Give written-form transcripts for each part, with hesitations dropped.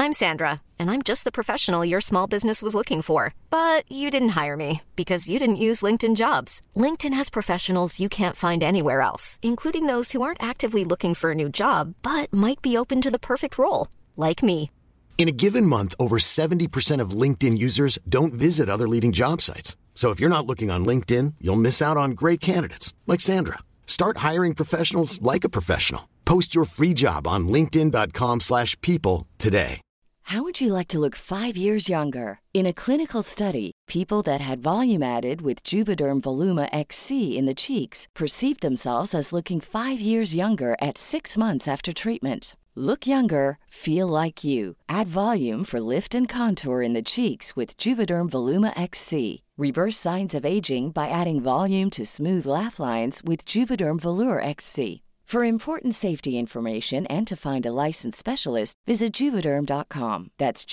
I'm Sandra, and I'm just the professional your small business was looking for. But you didn't hire me because you didn't use LinkedIn Jobs. LinkedIn has professionals you can't find anywhere else, including those who aren't actively looking for a new job, but might be open to the perfect role, like me. In a given month, over 70% of LinkedIn users don't visit other leading job sites. So if you're not looking on LinkedIn, you'll miss out on great candidates like Sandra. Start hiring professionals like a professional. Post your free job on linkedin.com/people today. How would you like to look 5 years younger? In a clinical study, people that had volume added with Juvederm Voluma XC in the cheeks perceived themselves as looking 5 years younger at 6 months after treatment. Look younger, feel like you. Add volume for lift and contour in the cheeks with Juvederm Voluma XC. Reverse signs of aging by adding volume to smooth laugh lines with Juvederm Volure XC. For important safety information and to find a licensed specialist, visit Juvederm.com. That's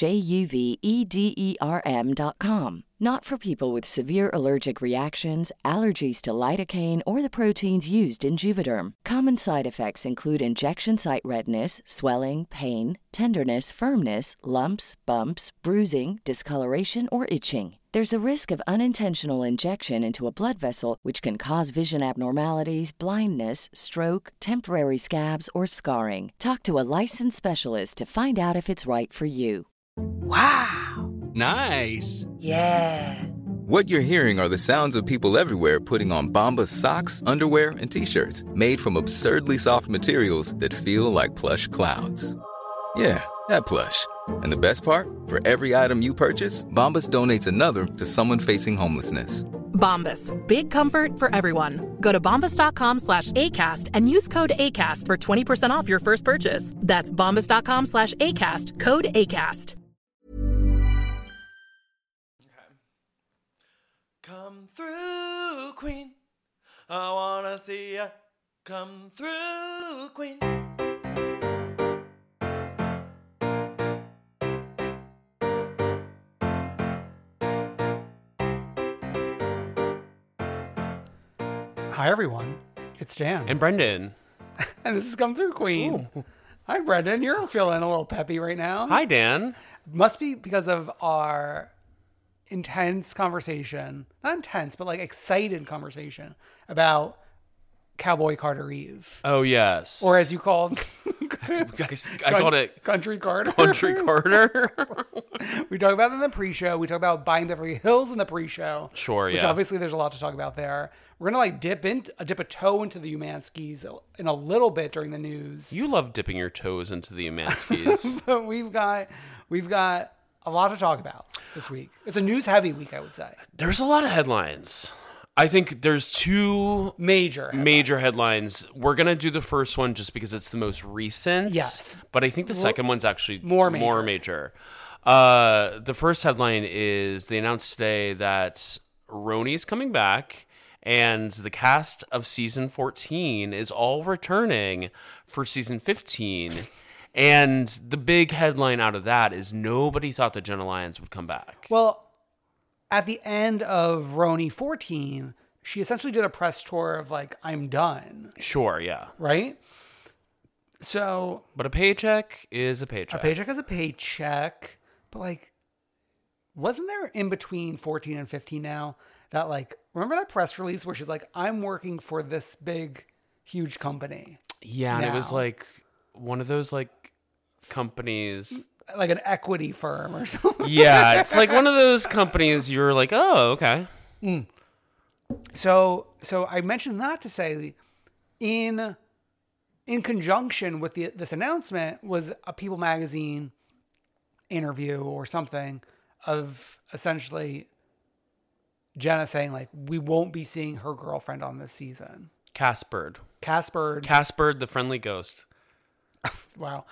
JUVEDERM.com. Not for people with severe allergic reactions, allergies to lidocaine, or the proteins used in Juvederm. Common side effects include injection site redness, swelling, pain, tenderness, firmness, lumps, bumps, bruising, discoloration, or itching. There's a risk of unintentional injection into a blood vessel, which can cause vision abnormalities, blindness, stroke, temporary scabs, or scarring. Talk to a licensed specialist to find out if it's right for you. Wow. Nice. Yeah. What you're hearing are the sounds of people everywhere putting on Bombas socks, underwear, and T-shirts made from absurdly soft materials that feel like plush clouds. Yeah, that plush. And the best part? For every item you purchase, Bombas donates another to someone facing homelessness. Bombas. Big comfort for everyone. Go to bombas.com/ACAST and use code ACAST for 20% off your first purchase. That's bombas.com/ACAST. Code ACAST. Come through, Queen. I wanna see ya. Come through, Queen. Hi, everyone. It's Dan. And Brendan. And this is Come Through, Queen. Ooh. Hi, Brendan. You're feeling a little peppy right now. Hi, Dan. Must be because of our intense conversation. Not intense, but like excited conversation about Cowboy Carter Eve. Oh, yes. Or as you called... I called it... Country Carter. Country Carter. We talk about it in the pre-show. We talk about buying Beverly Hills in the pre-show. Sure, yeah. Which obviously there's a lot to talk about there. We're going to like dip a toe into the Umanskis in a little bit during the news. You love dipping your toes into the Umanskis. But we've got a lot to talk about this week. It's a news-heavy week, I would say. There's a lot of headlines. I think there's two major headlines. We're going to do the first one just because it's the most recent. Yes. But I think the second one's actually more major. The first headline is they announced today that Roni's coming back and the cast of season 14 is all returning for season 15. And the big headline out of that is nobody thought that Jenna Lyons would come back. Well, at the end of Roni 14, she essentially did a press tour of like, I'm done. Sure, yeah. Right? So... But a paycheck is a paycheck. A paycheck is a paycheck. But like, wasn't there in between 14 and 15 now that like, remember that press release where she's like, I'm working for this big, huge company? Yeah, and it was like one of those like companies... Like an equity firm or something. Yeah, it's like one of those companies you're like, oh, okay. Mm. So I mentioned that to say in conjunction with this announcement was a People magazine interview or something of essentially Jenna saying like, we won't be seeing her girlfriend on this season. Casper, the friendly ghost. Wow.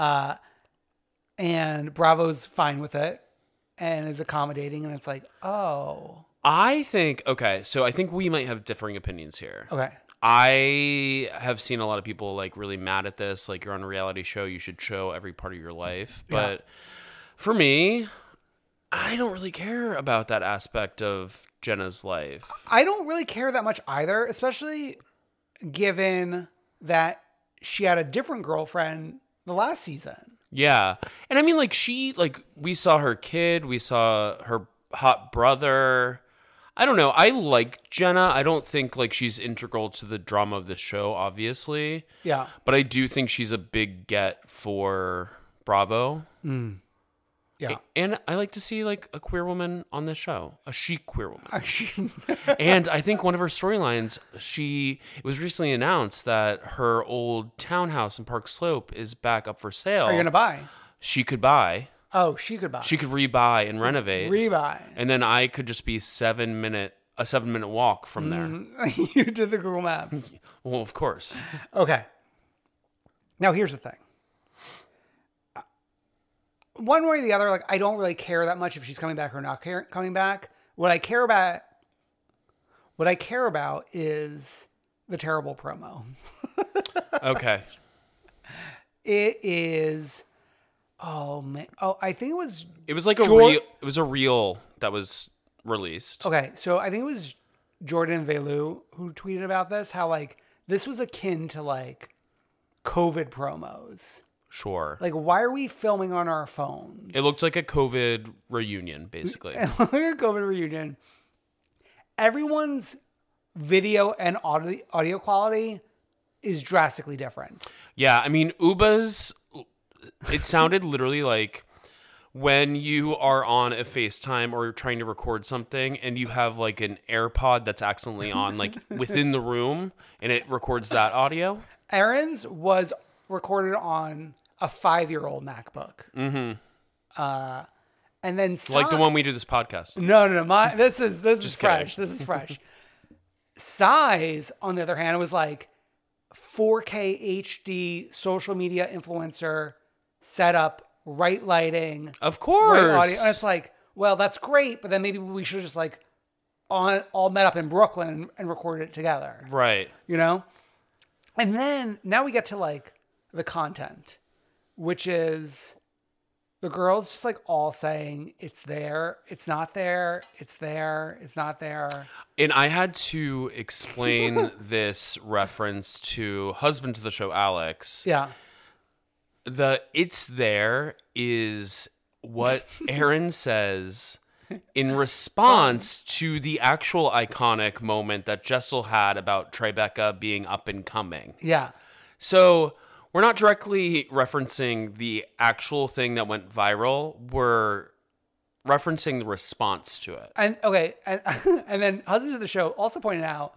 And Bravo's fine with it and is accommodating. And it's like, oh. I think we might have differing opinions here. Okay. I have seen a lot of people like really mad at this. Like, you're on a reality show, you should show every part of your life. But for me, I don't really care about that aspect of Jenna's life. I don't really care that much either, especially given that she had a different girlfriend the last season. Yeah. And I mean, like, we saw her kid, we saw her hot brother. I don't know. I like Jenna. I don't think, like, she's integral to the drama of the show, obviously. Yeah. But I do think she's a big get for Bravo. Yeah. And I like to see, like, a queer woman on this show. A chic queer woman. And I think one of her storylines, it was recently announced that her old townhouse in Park Slope is back up for sale. Are you going to buy? She could buy. Oh, she could buy. She could rebuy and renovate. Rebuy. And then I could just be a 7-minute walk from there. You did the Google Maps. Well, of course. Okay. Now, here's the thing. One way or the other, like, I don't really care that much if she's coming back or not coming back. What I care about is the terrible promo. Okay. It is... Oh, man. Oh, I think it was... It was like a reel that was released. Okay, so I think it was Jordan Velu who tweeted about this, how, like, this was akin to, like, COVID promos. Sure. Like, why are we filming on our phones? It looked like a COVID reunion, basically. It looked like a COVID reunion. Everyone's video and audio quality is drastically different. Yeah, I mean, Uba's... It sounded literally like when you are on a FaceTime or you're trying to record something and you have like an AirPod that's accidentally on like within the room and it records that audio. Aaron's was recorded on a 5-year-old MacBook. Mm-hmm. And then like the one we do this podcast. No. This is fresh. Kidding. This is fresh. Size, on the other hand, was like 4K HD social media influencer setup, right lighting, of course, right audio. And it's like, well, that's great, but then maybe we should just like all met up in Brooklyn and recorded it together, right? You know. And then now we get to like the content, which is the girls just like all saying it's there, it's not there, it's there, it's not there. And I had to explain this reference to husband to the show, Alex. Yeah. The "it's there" is what Aaron says in response to the actual iconic moment that Jessel had about Tribeca being up and coming. Yeah. So we're not directly referencing the actual thing that went viral. We're referencing the response to it. And okay, and then husband to the show also pointed out,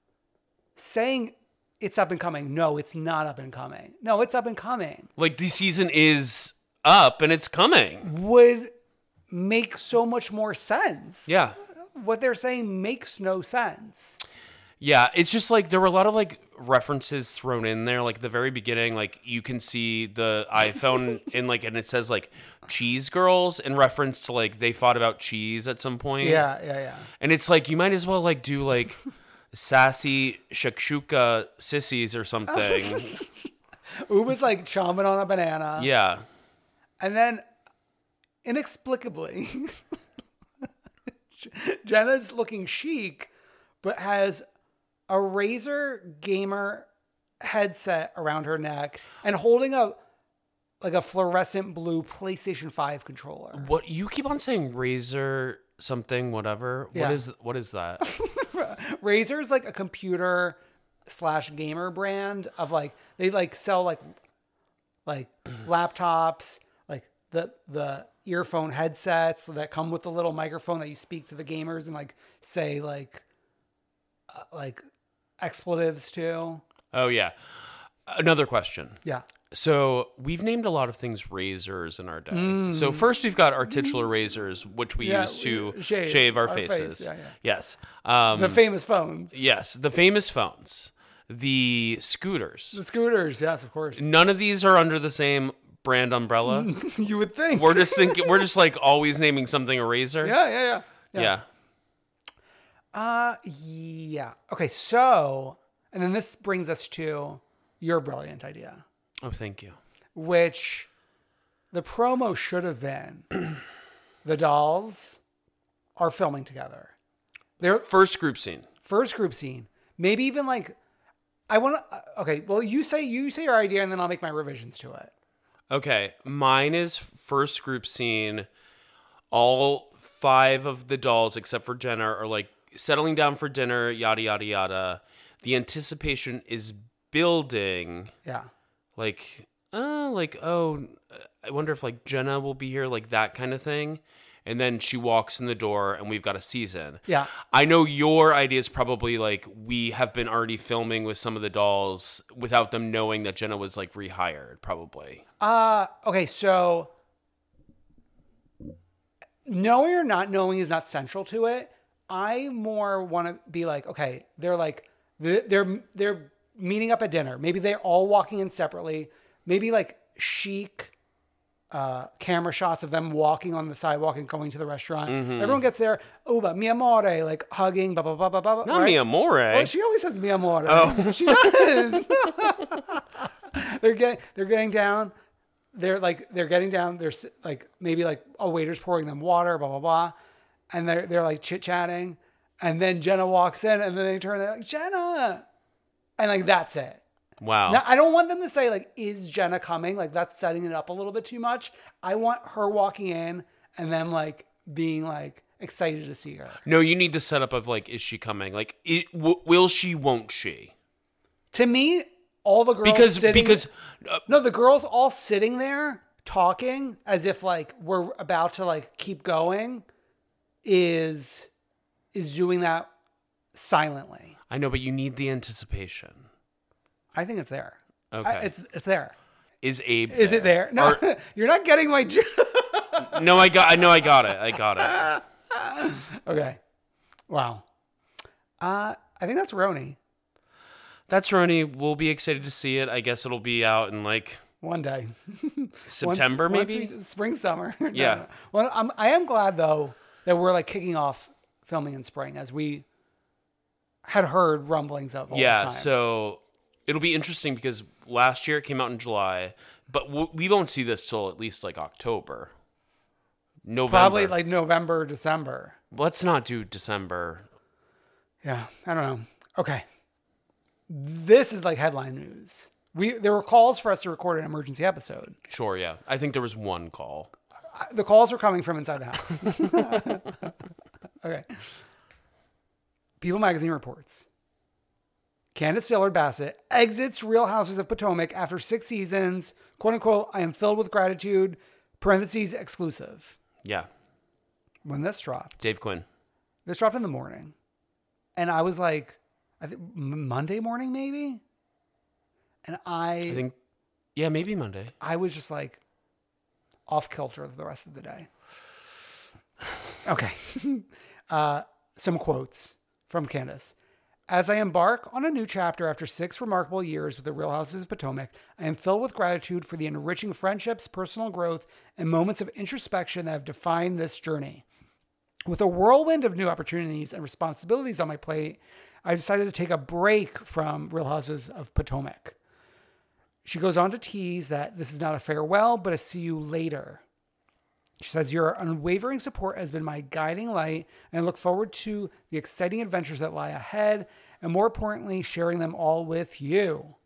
saying it's up and coming. No, it's not up and coming. No, it's up and coming. Like the season is up and it's coming. Would make so much more sense. Yeah. What they're saying makes no sense. Yeah, it's just like there were a lot of like references thrown in there. Like the very beginning, like you can see the iPhone in like, and it says like Cheese Girls in reference to like they fought about cheese at some point. Yeah. And it's like you might as well like do like sassy shakshuka sissies or something. Uba's like chomping on a banana. Yeah. And then inexplicably, Jenna's looking chic, but has a Razer gamer headset around her neck and holding a fluorescent blue PlayStation 5 controller. What you keep on saying Razer something whatever. Yeah. What is that? Razer is like a computer / gamer brand of like they like sell like laptops, like the earphone headsets that come with the little microphone that you speak to the gamers and like say like expletives to. Oh yeah. Another question. Yeah. So we've named a lot of things razors in our day. So first we've got our titular razors, which we use to shave our faces. Face. Yeah. Yes. The famous phones. Yes, the famous phones. The scooters. The scooters, yes, of course. None of these are under the same brand umbrella. You would think. We're just like always naming something a razor. Yeah. Yeah. Yeah. Okay, so, and then this brings us to your brilliant idea. Oh, thank you. Which the promo should have been the dolls are filming together. Their first group scene. Maybe even like I want to. Okay, well, you say your idea, and then I'll make my revisions to it. Okay, mine is first group scene. All 5 of the dolls, except for Jenna, are like settling down for dinner, yada, yada, yada. The anticipation is building. Yeah. Like, oh, I wonder if like Jenna will be here, like that kind of thing. And then she walks in the door and we've got a season. Yeah. I know your idea is probably like we have been already filming with some of the dolls without them knowing that Jenna was like rehired, probably. Okay, so knowing or not knowing is not central to it. I more want to be like, okay, they're like, they're meeting up at dinner. Maybe they're all walking in separately. Maybe like chic camera shots of them walking on the sidewalk and going to the restaurant. Mm-hmm. Everyone gets there. Oh, but mi amore, like hugging, blah, blah, blah, blah, blah. Not right? mi amore. Well, she always says mi amore. Oh. She does. They're getting down. They're getting down. There's like maybe like a waiter's pouring them water, blah, blah, blah. And they're like chit-chatting. And then Jenna walks in and then they turn, they're like, Jenna. And like, that's it. Wow. Now, I don't want them to say, like, is Jenna coming? Like, that's setting it up a little bit too much. I want her walking in and them, like, being, like, excited to see her. No, you need the setup of, like, is she coming? Like, will she, won't she? To me, all the girls No, the girls all sitting there talking as if, like, we're about to, like, keep going is doing that silently. I know, but you need the anticipation. I think it's there. Okay. It's there. Is Abe Is it there? No, you're not getting my joke. No, I got it. I got it. Okay. Wow. I think that's Roni. That's Roni. We'll be excited to see it. I guess it'll be out in like one day. September, maybe? Spring, summer. No, yeah. No. Well, I am glad though that we're like kicking off filming in spring, as we had heard rumblings of all this time. So it'll be interesting because last year it came out in July, but we won't see this till at least like October. November. Probably like November, December. Let's not do December. Yeah, I don't know. Okay. This is like headline news. There were calls for us to record an emergency episode. Sure, yeah. I think there was one call. The calls were coming from inside the house. Okay. People Magazine reports Candace Dillard Bassett exits Real Houses of Potomac after 6 seasons. "Quote unquote, I am filled with gratitude." Parentheses exclusive. Yeah. When this dropped, Dave Quinn. This dropped in the morning, and I was like, I think Monday morning maybe. And I think, yeah, maybe Monday. I was just like off kilter the rest of the day. Okay. Some quotes from Candace. "As I embark on a new chapter after 6 remarkable years with the Real Houses of Potomac, I am filled with gratitude for the enriching friendships, personal growth, and moments of introspection that have defined this journey. With a whirlwind of new opportunities and responsibilities on my plate, I decided to take a break from Real Houses of Potomac." She goes on to tease that this is not a farewell, but a see you later. She says, "Your unwavering support has been my guiding light, and I look forward to the exciting adventures that lie ahead, and more importantly, sharing them all with you."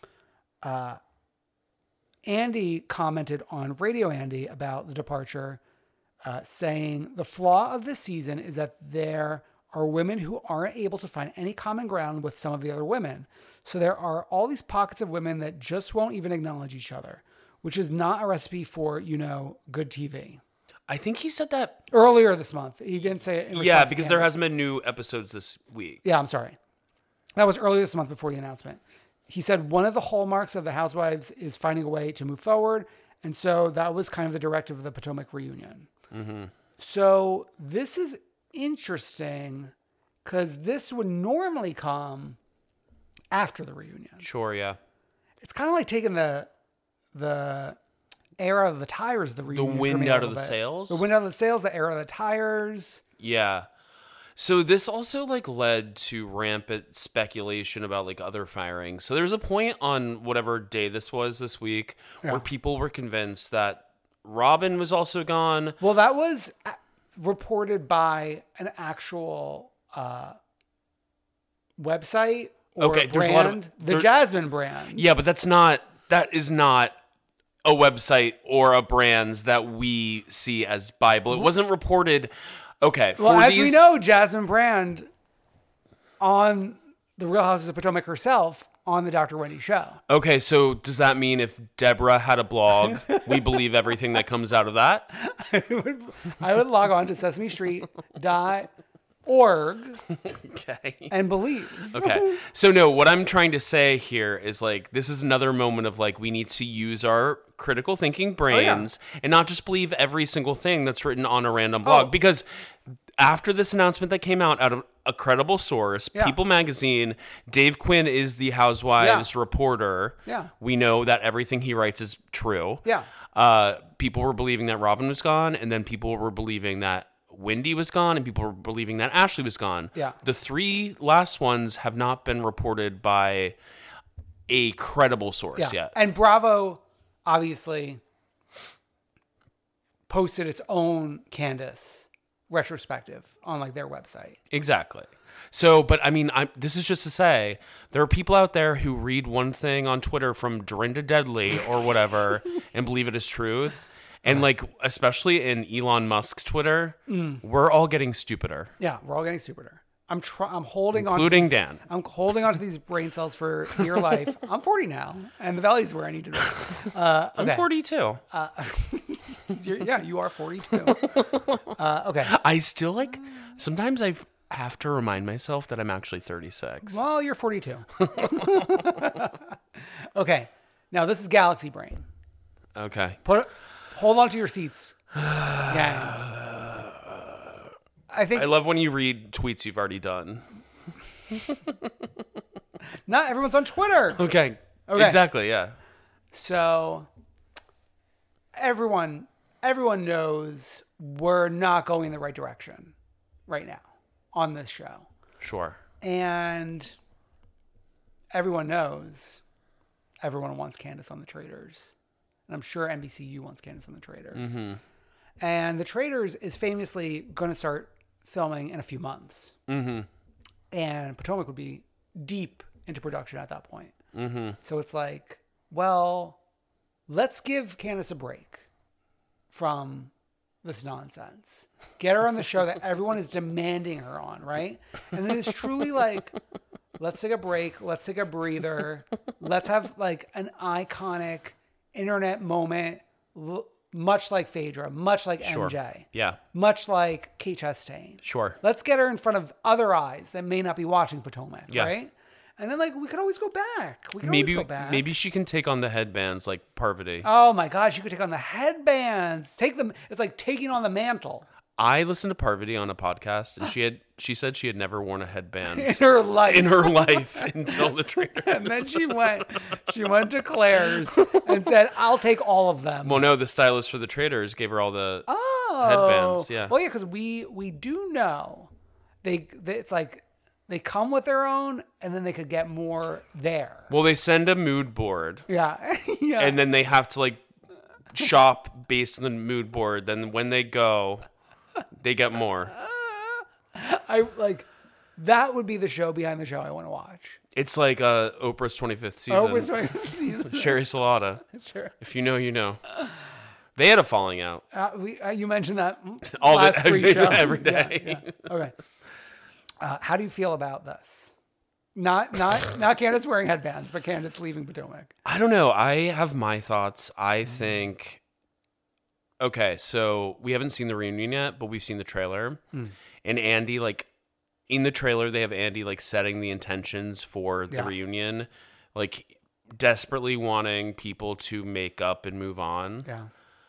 Andy commented on Radio Andy about the departure, saying, "The flaw of this season is that there are women who aren't able to find any common ground with some of the other women. So there are all these pockets of women that just won't even acknowledge each other, which is not a recipe for, good TV." I think he said that earlier this month. He didn't say it. Yeah, because there hasn't been new episodes this week. Yeah, I'm sorry. That was earlier this month before the announcement. He said one of the hallmarks of the Housewives is finding a way to move forward. And so that was kind of the directive of the Potomac reunion. Mm-hmm. So this is interesting because this would normally come after the reunion. Sure, yeah. It's kind of like taking the air out of the tires, the reunion. The wind out of the sails? The wind out of the sails, the air of the tires. Yeah. So this also led to rampant speculation about other firings. So there's a point on whatever day this was this week where people were convinced that Robin was also gone. Well, that was reported by an actual website or brand, there's a lot of the Jasmine brand. Yeah, but that is not a website or a brands that we see as Bible. It wasn't reported. Okay. Well, as we know, Jasmine Brand on the Real Houses of Potomac herself on the Dr. Wendy show. Okay, so does that mean if Deborah had a blog, we believe everything that comes out of that? I would log on to sesamestreet.org Okay. and believe. Okay. So no, what I'm trying to say here is like, this is another moment of like, we need to use our critical thinking brains and not just believe every single thing that's written on a random blog. Because after this announcement that came out of a credible source, People Magazine, Dave Quinn is the Housewives reporter. Yeah. We know that everything he writes is true. Yeah. People were believing that Robin was gone, and then people were believing that Wendy was gone, and people were believing that Ashley was gone. Yeah. The 3 last ones have not been reported by a credible source yet. And Bravo, obviously, posted its own Candace retrospective on like their website. Exactly. So, but I mean, this is just to say, there are people out there who read one thing on Twitter from Dorinda Deadly or whatever and believe it is truth. And like, especially in Elon Musk's Twitter, we're all getting stupider. Yeah, we're all getting stupider. I'm holding on, including Dan. I'm holding on to these brain cells for dear life. I'm 40 now, and the valley's where I need to be. I'm 42. You are 42. Okay. I still like. Sometimes I have to remind myself that I'm actually 36. Well, you're 42. Okay. Now this is Galaxy Brain. Okay. Hold on to your seats. Yeah. I love when you read tweets you've already done. Not everyone's on Twitter. Okay. Exactly, yeah. So everyone knows we're not going in the right direction right now on this show. Sure. And everyone knows everyone wants Candace on The Traitors. And I'm sure NBCU wants Candace on The Traitors. Mm-hmm. And The Traitors is famously going to start filming in a few months. Mm-hmm. And Potomac would be deep into production at that point. Mm-hmm. So it's like, well, let's give Candace a break from this nonsense. Get her on the show that everyone is demanding her on, right? And it is truly like, let's take a break. Let's take a breather. Let's have like an iconic internet moment, much like Phaedra, much like Sure. MJ. Yeah. Much like Kate Chastain. Sure. Let's get her in front of other eyes that may not be watching Potomac, Yeah. right? And then like we could always go back. Maybe she can take on the headbands like Parvati. Oh my gosh, you could take on the headbands. Take them. It's like taking on the mantle. I listened to Parvati on a podcast, and she said she had never worn a headband In her life. until The Traitors. And then she went to Claire's and said, "I'll take all of them." Well, no, the stylist for The Traitors gave her all the headbands. Yeah. Well, yeah, because we do know it's like they come with their own, and then they could get more there. Well, they send a mood board. Yeah. Yeah. And then they have to like shop based on the mood board. Then when they go, they get more. I like that would be the show behind the show I want to watch. It's like Oprah's 25th season. Oprah's 25th season. Sherry Salata. Sure. If you know, you know. They had a falling out. You mentioned that every day. Yeah. Okay. How do you feel about this? Not Candace wearing headbands, but Candace leaving Potomac. I don't know. I have my thoughts. I think. Okay, so we haven't seen the reunion yet, but we've seen the trailer. And Andy, like, in the trailer, they have Andy, like, setting the intentions for the reunion. Like, desperately wanting people to make up and move on. Yeah.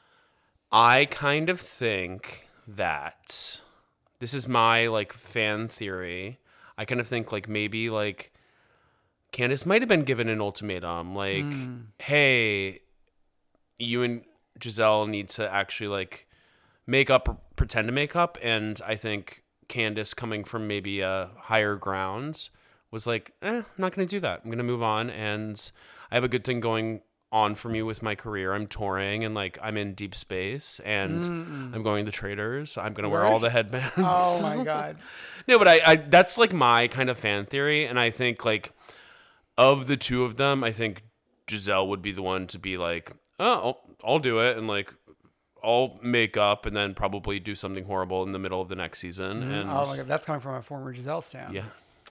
I kind of think that this is my, like, fan theory. I kind of think, like, maybe, like, Candace might have been given an ultimatum. Like, hey, you and Giselle need to actually like make up or pretend to make up. And I think Candace, coming from maybe a higher ground, was like, I'm not going to do that. I'm going to move on. And I have a good thing going on for me with my career. I'm touring and like I'm in deep space and I'm going to The Traitors. I'm going to wear all the headbands. Oh my God. No, but I that's like my kind of fan theory. And I think like of the two of them, I think Giselle would be the one to be like, oh, I'll do it, and like I'll make up and then probably do something horrible in the middle of the next season. And Oh my God, that's coming from a former Giselle stan. yeah,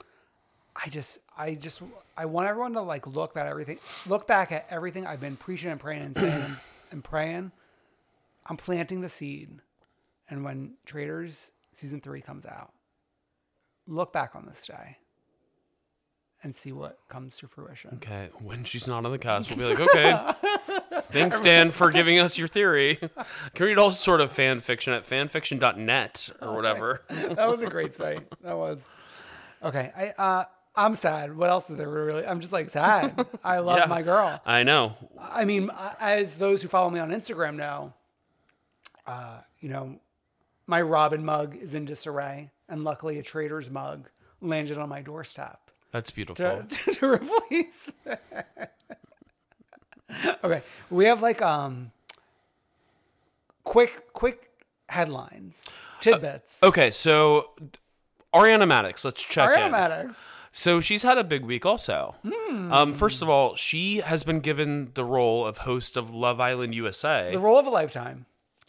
I want everyone to like look back at everything I've been preaching and praying and saying and praying. I'm planting the seed, and when Traitors season 3 comes out, look back on this day and see what comes to fruition. okay. When she's not on the cast, we'll be like, okay. Thanks, Dan, for giving us your theory. Can read all sort of fan fiction at fanfiction.net or whatever. That was a great site. That was. Okay. I'm sad. What else is there really? I'm just like sad. I love Yeah. my girl. I know. I mean, as those who follow me on Instagram know, my Robin mug is in disarray, and luckily a Traitors mug landed on my doorstep That's beautiful. to replace. Okay, we have like quick headlines, tidbits. Okay, so Ariana Madix, let's check Ariana in. Madix. So she's had a big week also. First of all, she has been given the role of host of Love Island USA. The role of a lifetime.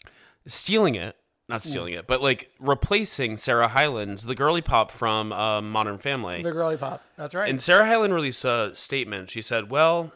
Not stealing it, but like replacing Sarah Hyland, the girly pop from Modern Family. The girly pop. That's right. And Sarah Hyland released a statement. She said,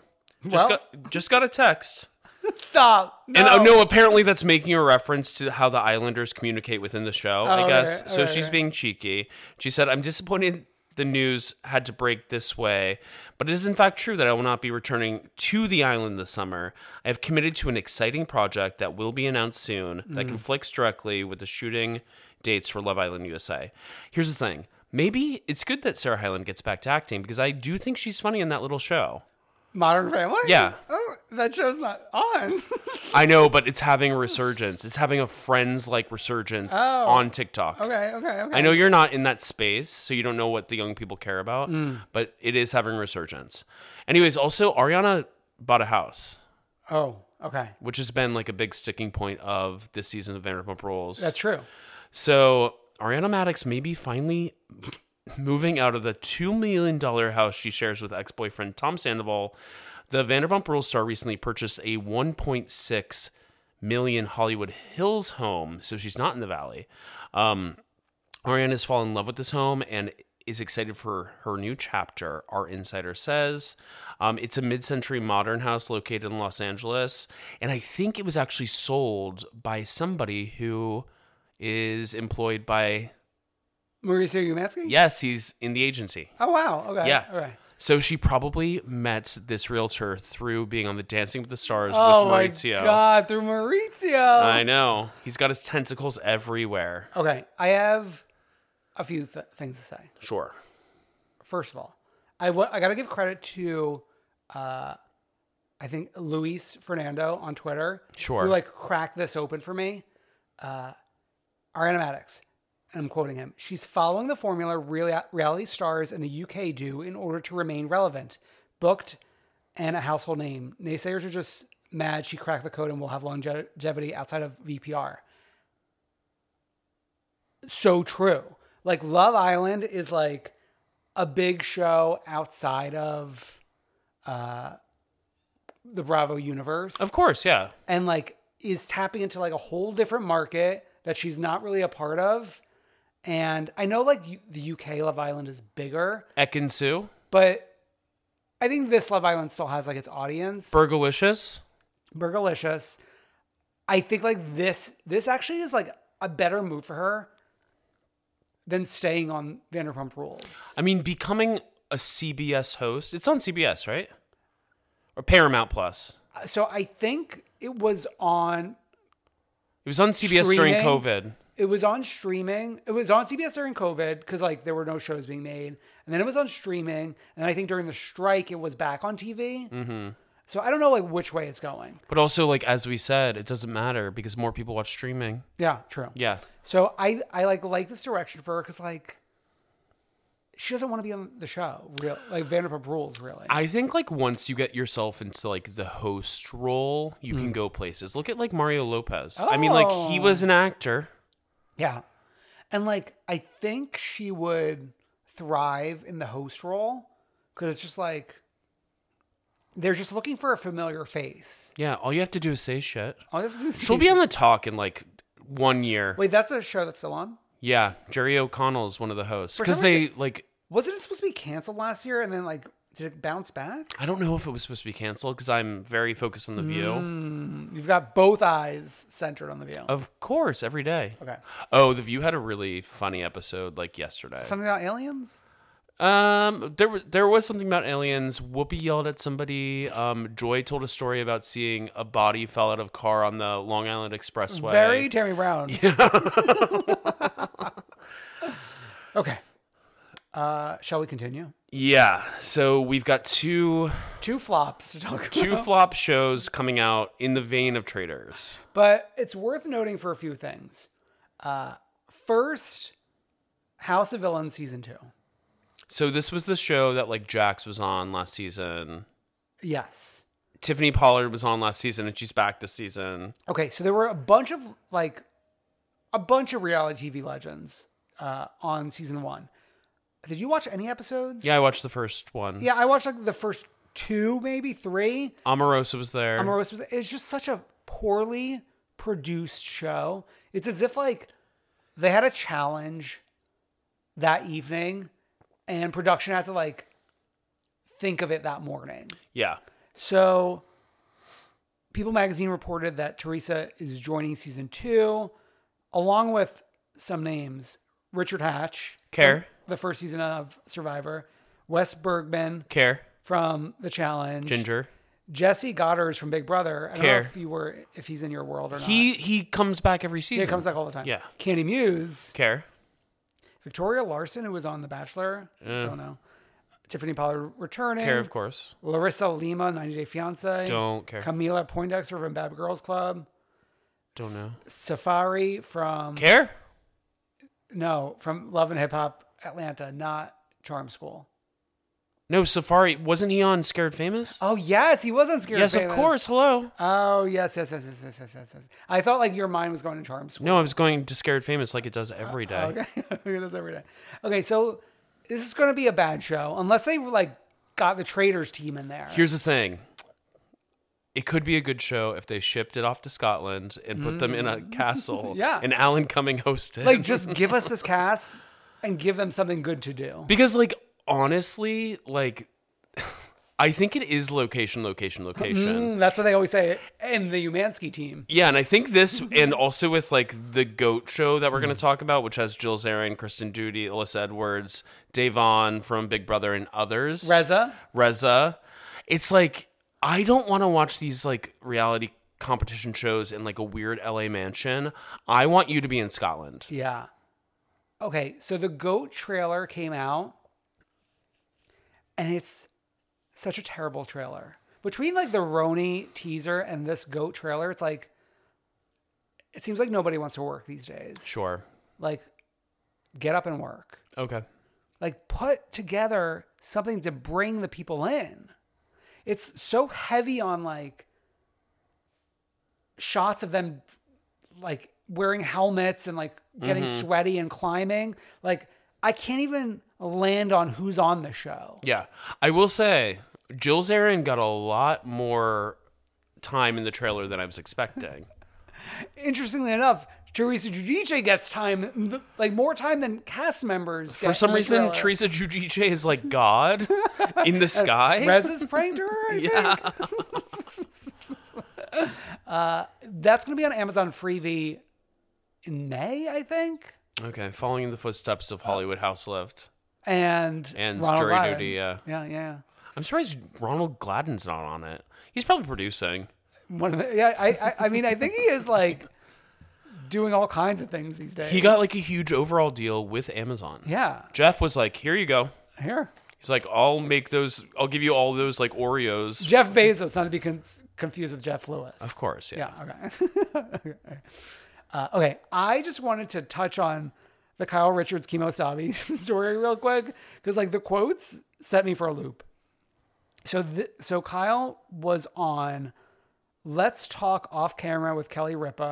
just got a text. Stop. No. And no, apparently that's making a reference to how the Islanders communicate within the show, I guess. okay, So okay, she's okay. being cheeky. She said, I'm disappointed the news had to break this way, but it is in fact true that I will not be returning to the island this summer. I have committed to an exciting project that will be announced soon that conflicts directly with the shooting dates for Love Island USA. Here's the thing. Maybe it's good that Sarah Hyland gets back to acting because I do think she's funny in that little show. Modern Family? Yeah. Oh, that show's not on. I know, but it's having a resurgence. It's having a Friends-like resurgence on TikTok. Okay. I know you're not in that space, so you don't know what the young people care about, but it is having a resurgence. Anyways, also, Ariana bought a house, Oh, okay. which has been like a big sticking point of this season of Vanderpump Rules. That's true. So Ariana Madix may be finally moving out of the $2 million house she shares with ex-boyfriend Tom Sandoval. The Vanderpump Rules star recently purchased a $1.6 million Hollywood Hills home, so she's not in the Valley. Ariana has fallen in love with this home and is excited for her new chapter, our insider says. It's a mid-century modern house located in Los Angeles, and I think it was actually sold by somebody who is employed by... Mauricio Umansky? Yes, he's in the agency. Oh, wow. Okay. Yeah. Okay. So she probably met this realtor through being on the Dancing with the Stars Oh, with Maurizio. my God. Through Maurizio. I know. He's got his tentacles everywhere. Okay. I have a few things to say. Sure. First of all, I got to give credit to, I think, Luis Fernando on Twitter. Sure. Who, like, cracked this open for me. Ariana Madix. And I'm quoting him. She's following the formula reality stars in the UK do in order to remain relevant, booked, and a household name. Naysayers are just mad she cracked the code and will have longevity outside of VPR. So true. Like, Love Island is like a big show outside of the Bravo universe. Of course, yeah. And like is tapping into like a whole different market that she's not really a part of. And I know like the UK Love Island is bigger, Ekin-Su. but I think this Love Island still has like its audience. Burgalicious. I think like this actually is like a better move for her than staying on Vanderpump Rules. I mean, becoming a CBS host. It's on CBS, right? Or Paramount Plus. So I think it was on It was on CBS during Streaming. COVID. It was on streaming. It was on CBS during COVID because like there were no shows being made, and then it was on streaming. And I think during the strike, it was back on TV. Mm-hmm. So I don't know like which way it's going. But also, like as we said, it doesn't matter because more people watch streaming. Yeah, true. Yeah. So I like this direction for her because like she doesn't want to be on the show. Like Vanderpump Rules, really. I think like once you get yourself into like the host role, you can go places. Look at like Mario Lopez. I mean, like he was an actor. Yeah. And like, I think she would thrive in the host role because it's just like, they're just looking for a familiar face. Yeah, all you have to do is say shit. All you have to do is She'll be on The Talk in like 1 year. Wait, that's a show that's still on? Yeah, Jerry O'Connell is one of the hosts. For Because some they, reason- like... Wasn't it supposed to be canceled last year and then like did it bounce back? I don't know if it was supposed to be canceled because I'm very focused on The View. You've got both eyes centered on The View. Of course, every day. Okay. Oh, The View had a really funny episode like yesterday. Something about aliens? There was something about aliens. Whoopi yelled at somebody. Joy told a story about seeing a body fell out of a car on the Long Island Expressway. Very Tammy Brown. Okay. Shall we continue? Yeah. So we've got two flops to talk about. flop shows coming out in the vein of Traitors. But it's worth noting for a few things. First, House of Villains season 2. So this was the show that like Jax was on last season. Yes. Tiffany Pollard was on last season, and she's back this season. Okay, so there were a bunch of reality TV legends on season 1. Did you watch any episodes? Yeah, I watched the first one. Yeah, I watched like the first 2, maybe 3. Omarosa was there. It's just such a poorly produced show. It's as if like they had a challenge that evening and production had to like think of it that morning. Yeah. So People Magazine reported that Teresa is joining season 2 along with some names. Richard Hatch. Care. The first season of Survivor. Wes Bergman. Care. From The Challenge. Ginger. Jesse Goddard from Big Brother. I don't Care. know if he's in your world or not. He comes back every season. Yeah, he comes back all the time. Yeah. Candy Muse. Care. Victoria Larson, who was on The Bachelor. Don't know. Tiffany Pollard returning. Care, of course. Larissa Lima, 90 Day Fiancé. Don't care. Camila Poindexter from Bad Girls Club. Don't know. Safari from... Care? No, from Love and Hip Hop Atlanta, not Charm School. No, Safari. Wasn't he on Scared Famous? Oh, yes, he was on Scared Yes, Famous. of course. Hello. Oh, yes. I thought like your mind was going to Charm School. No, I was going to Scared Famous like it does every day. Okay. It does every day. Okay, so this is going to be a bad show unless they like got the Traitors team in there. Here's the thing. It could be a good show if they shipped it off to Scotland and put them in a castle. Yeah. And Alan Cumming hosted. Like, just give us this cast and give them something good to do. Because, like, honestly, like, I think it is location. That's what they always say in the Umansky team. Yeah, and I think this, and also with, like, the GOAT show that we're going to talk about, which has Jill Zarin, Kristen Doute, Alyssa Edwards, Davon from Big Brother, and others. Reza. It's like... I don't want to watch these like reality competition shows in like a weird LA mansion. I want you to be in Scotland. Yeah. Okay, so the GOAT trailer came out and it's such a terrible trailer. Between like the Roni teaser and this GOAT trailer, it's like it seems like nobody wants to work these days. Sure. Like get up and work. Okay. Like put together something to bring the people in. It's so heavy on like shots of them like wearing helmets and like getting sweaty and climbing. Like I can't even land on who's on the show. Yeah. I will say Jill Zarin got a lot more time in the trailer than I was expecting. Interestingly enough, Teresa Giudice gets time, like more time than cast members. For some reason, Teresa Giudice is like God in the sky. Reza's pranked her, I think. That's going to be on Amazon Freevee in May, I think. Okay, following in the footsteps of Hollywood House Lift. And Ronald Jury Gladden. Duty, yeah. Yeah. I'm surprised Ronald Gladden's not on it. He's probably producing. I mean, I think he is like doing all kinds of things these days. He got like a huge overall deal with Amazon. Yeah. Jeff was like, here you go. Here. He's like, I'll give you all those like Oreos. Jeff Bezos, not to be confused with Jeff Lewis. Of course, yeah. Okay. Okay, I just wanted to touch on the Kyle Richards Kemosabe story real quick because like the quotes set me for a loop. So Kyle was on Let's Talk Off Camera with Kelly Ripa.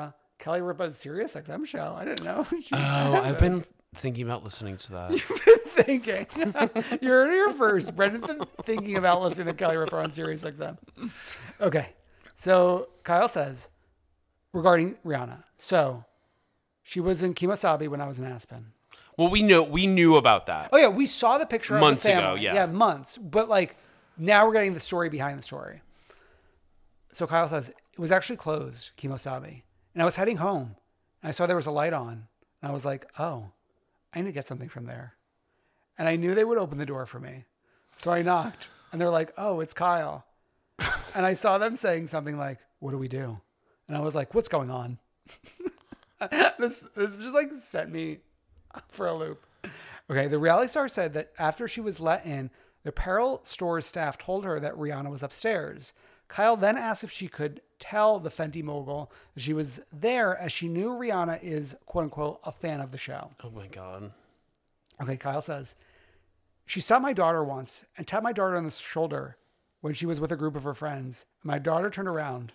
Kelly Ripa's Sirius XM show. I didn't know. I've been thinking about listening to that. You've been thinking. You heard it here first. Brendan's been thinking about listening to Kelly Ripa on Sirius XM. Okay. So Kyle says, regarding Rihanna. So she was in Kemosabe when I was in Aspen. Well, we knew about that. Oh yeah, we saw the picture months of the family. ago. Yeah, months. But like now we're getting the story behind the story. So Kyle says it was actually closed, Kemosabe, and I was heading home, and I saw there was a light on, and I was like, oh, I need to get something from there, and I knew they would open the door for me, so I knocked, and they're like, oh, it's Kyle, and I saw them saying something like, what do we do? And I was like, what's going on? This just like sent me for a loop. Okay, the reality star said that after she was let in, the apparel store's staff told her that Rihanna was upstairs. Kyle then asked if she could tell the Fenty mogul that she was there, as she knew Rihanna is, quote unquote, a fan of the show. Oh my God. Okay, Kyle says, she saw my daughter once and tapped my daughter on the shoulder when she was with a group of her friends. My daughter turned around.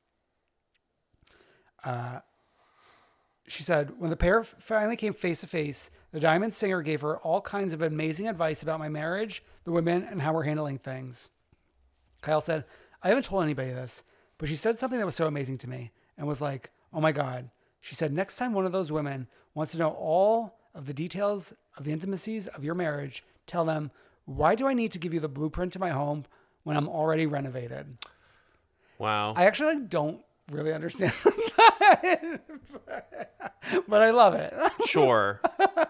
She said, when the pair finally came face to face, the Diamond singer gave her all kinds of amazing advice about my marriage, the women, and how we're handling things. Kyle said, I haven't told anybody this, but she said something that was so amazing to me and was like, oh my God. She said, next time one of those women wants to know all of the details of the intimacies of your marriage, tell them, why do I need to give you the blueprint to my home when I'm already renovated? Wow. I actually don't really understand that, but I love it. Sure.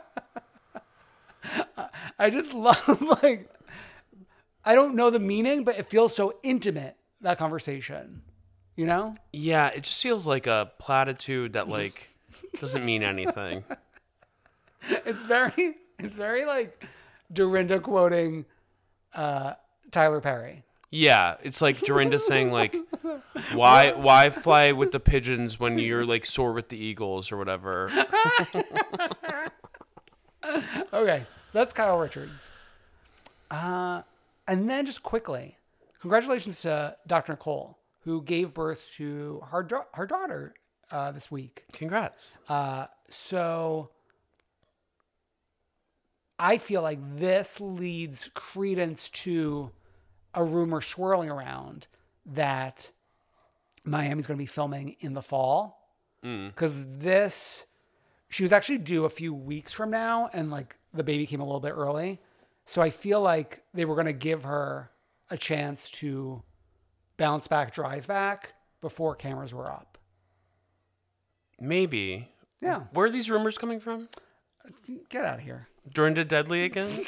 I just love, like, I don't know the meaning, but it feels so intimate, that conversation, you know? Yeah, it just feels like a platitude that like doesn't mean anything. It's very like Dorinda quoting Tyler Perry. Yeah, it's like Dorinda saying like, why fly with the pigeons when you're like soar with the eagles or whatever. Okay, that's Kyle Richards. And then just quickly, congratulations to Dr. Nicole, who gave birth to her daughter this week. Congrats. So I feel like this leads credence to a rumor swirling around that Miami's going to be filming in the fall. Because she was actually due a few weeks from now, and like the baby came a little bit early. So I feel like they were going to give her a chance to bounce back, drive back before cameras were up. Maybe. Yeah. Where are these rumors coming from? Get out of here. Dorinda Deadly again?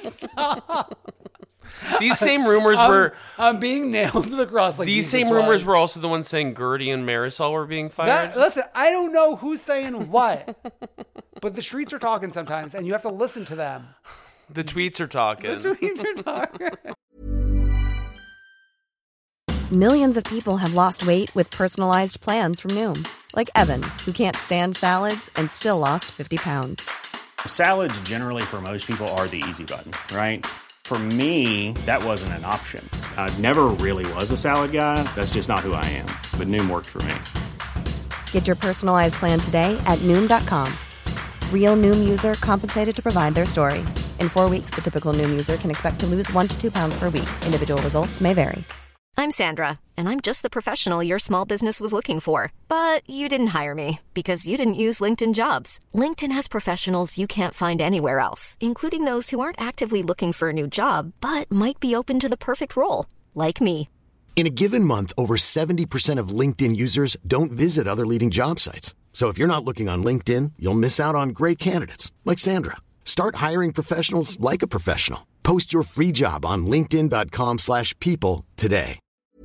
These same rumors were... I'm being nailed to the cross. Like these same rumors were also the ones saying Gertie and Marisol were being fired. Listen, I don't know who's saying what, but the streets are talking sometimes, and you have to listen to them. The tweets are talking. The tweets are talking. Millions of people have lost weight with personalized plans from Noom. Like Evan, who can't stand salads and still lost 50 pounds. Salads generally for most people are the easy button, right? For me, that wasn't an option. I never really was a salad guy. That's just not who I am. But Noom worked for me. Get your personalized plan today at Noom.com. Real Noom user compensated to provide their story. In 4 weeks, the typical Noom user can expect to lose 1 to 2 pounds per week. Individual results may vary. I'm Sandra, and I'm just the professional your small business was looking for. But you didn't hire me because you didn't use LinkedIn Jobs. LinkedIn has professionals you can't find anywhere else, including those who aren't actively looking for a new job, but might be open to the perfect role, like me. In a given month, over 70% of LinkedIn users don't visit other leading job sites. So if you're not looking on LinkedIn, you'll miss out on great candidates like Sandra. Start hiring professionals like a professional. Post your free job on linkedin.com/people today.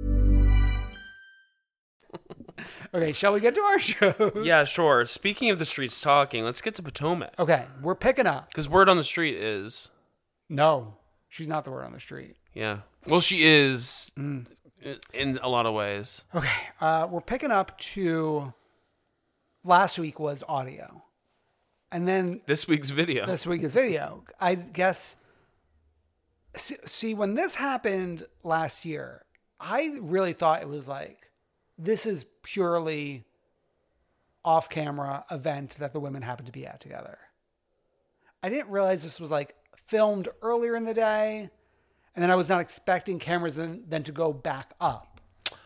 Okay, shall we get to our show? Yeah, sure. Speaking of the streets talking, let's get to Potomac. Okay, we're picking up. Because word on the street is... No, she's not the word on the street. Yeah. Well, she is in a lot of ways. Okay, we're picking up to... Last week was audio. And then... This week's video. This week is video. I guess... See, when this happened last year, I really thought it was like... This is purely off-camera event that the women happened to be at together. I didn't realize this was like filmed earlier in the day, and then I was not expecting cameras then to go back up.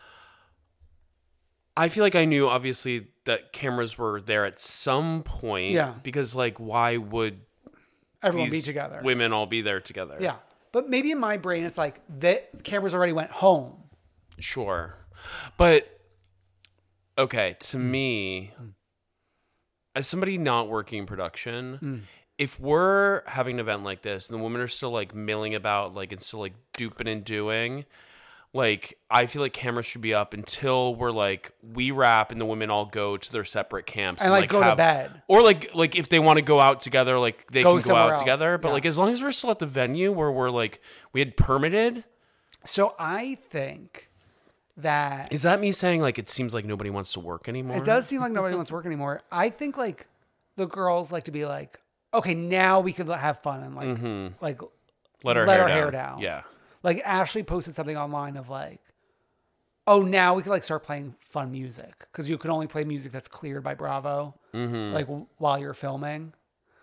I feel like I knew, obviously, that cameras were there at some point. Yeah. Because, like, why would Everyone be these together. women all be there together? Yeah. But maybe in my brain, it's like the cameras already went home. Sure. But, okay, to me, as somebody not working in production, if we're having an event like this and the women are still, like, milling about, like, and still, like, duping and doing, like, I feel like cameras should be up until we're, like, we wrap and the women all go to their separate camps. And like, go to bed. Or, like if they want to go out together, like, they can go somewhere out else. together. But, Yeah. like, as long as we're still at the venue where we're, like, we had permitted. So I think that... Is that me saying, like, it seems like nobody wants to work anymore? It does seem like nobody wants to work anymore. I think, like, the girls like to be like, okay, now we can have fun and, like, Let our hair down. Yeah. Like, Ashley posted something online of, like, oh, now we can, like, start playing fun music. Because you can only play music that's cleared by Bravo, like, while you're filming.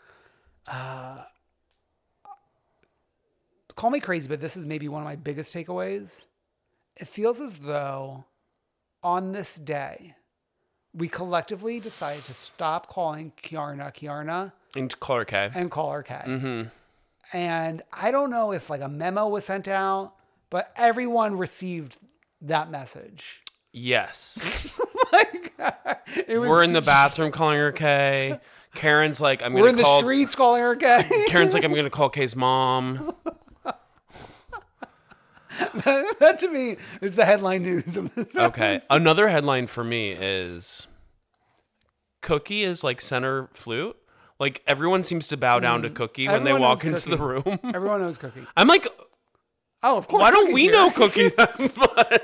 Call me crazy, but this is maybe one of my biggest takeaways. It feels as though on this day, we collectively decided to stop calling Kiarna And call her K. and call her K. And I don't know if like a memo was sent out, but everyone received that message. Yes. It was, We're in the bathroom calling her K. Karen's like, I'm we're going in to the call... streets calling her K. Karen's like, I'm going to call K's mom. That to me is the headline news of this. Okay. Another headline for me is Cookie is like center flute. Like everyone seems to bow down to Cookie when they Everyone walk knows into the Cookie. room. Everyone knows Cookie. I'm like, Oh, of course. why don't Cookie's we here. know Cookie then?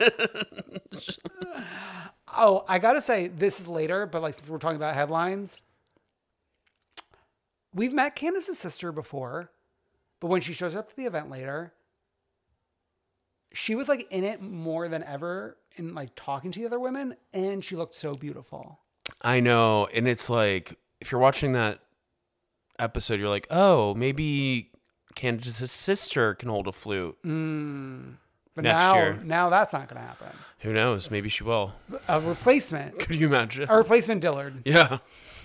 Oh, I gotta say, this is later, but like since we're talking about headlines, we've met Candace's sister before, but when she shows up to the event later, she was like in it more than ever in like talking to the other women, and she looked so beautiful. I know. And it's like, if you're watching that episode, you're like, oh, maybe Candace's sister can hold a flute. But Next year. now that's not going to happen. Who knows? Maybe she will. A replacement. Could you imagine? A replacement Dillard. Yeah.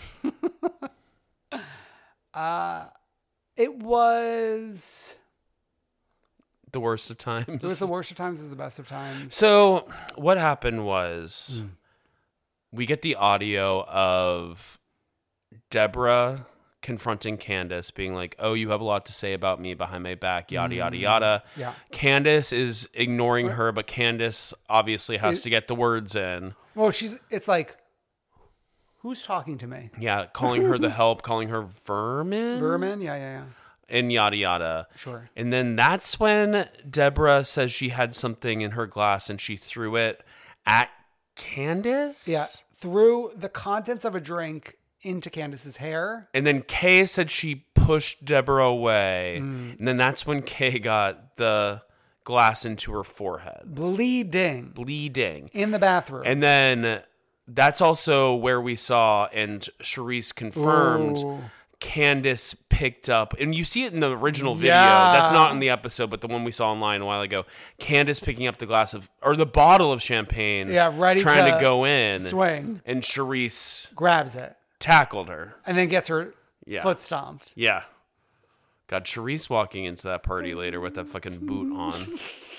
It was... The worst of times. It was the worst of times is the best of times. So what happened was we get the audio of Deborah confronting Candace, being like, oh, you have a lot to say about me behind my back, yada, yada, yada. Yeah. Candace is ignoring her, but Candace obviously has to get the words in. Well, it's like, who's talking to me? Yeah, calling her the help, calling her vermin. Vermin? Yeah. And yada, yada. Sure. And then that's when Deborah says she had something in her glass and she threw it at Candace. Yeah. Threw the contents of a drink into Candace's hair. And then Kay said she pushed Deborah away. And then that's when Kay got the glass into her forehead. Bleeding. In the bathroom. And then that's also where we saw, and Charisse confirmed, Ooh. Candace picked up, and you see it in the original video. Yeah. That's not in the episode, but the one we saw online a while ago. Candace picking up the glass of, or the bottle of champagne. Yeah, ready trying to to go in. swing. And Charisse Grabs it. tackled her. And then gets her foot stomped. Yeah. God, Charisse walking into that party later with that fucking boot on.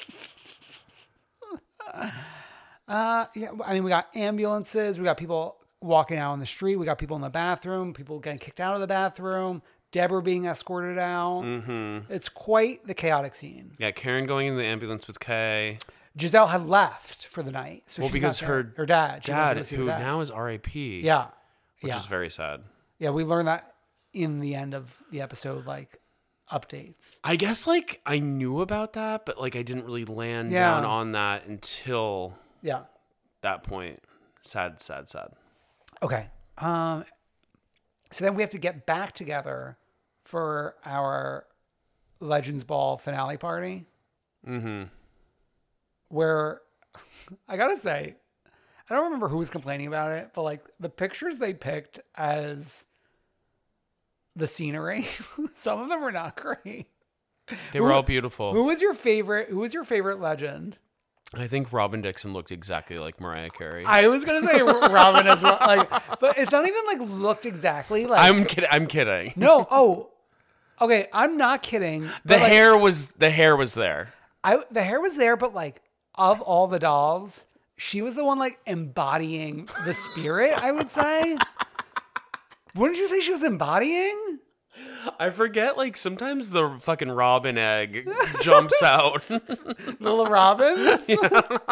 Yeah, I mean, we got ambulances. We got people walking out on the street. We got people in the bathroom. People getting kicked out of the bathroom. Deborah being escorted out. It's quite the chaotic scene. Yeah, Karen going in the ambulance with Kay. Giselle had left for the night. So Well, she's because not there. her her dad, she went to go dad, see who her dad. now is R.I.P. Yeah. Which Yeah. is very sad. Yeah, we learned that in the end of the episode, like updates. I guess like I knew about that, but like I didn't really land Yeah. down on that until Yeah. that point. Sad. Okay. So then we have to get back together for our Legends Ball finale party. Where I gotta say, I don't remember who was complaining about it, but like the pictures they picked as the scenery, some of them were not great. They were all beautiful. Who was your favorite legend? I think Robin Dixon looked exactly like Mariah Carey. I was gonna say Robin as well, like, but it's not even like looked exactly like. I'm kidding. No, okay, I'm not kidding. The hair was there. The hair was there, but like of all the dolls, she was the one like embodying the spirit. I would say. Wouldn't you say she was embodying? I forget, like, sometimes the fucking robin egg jumps out. Little robins? Yeah.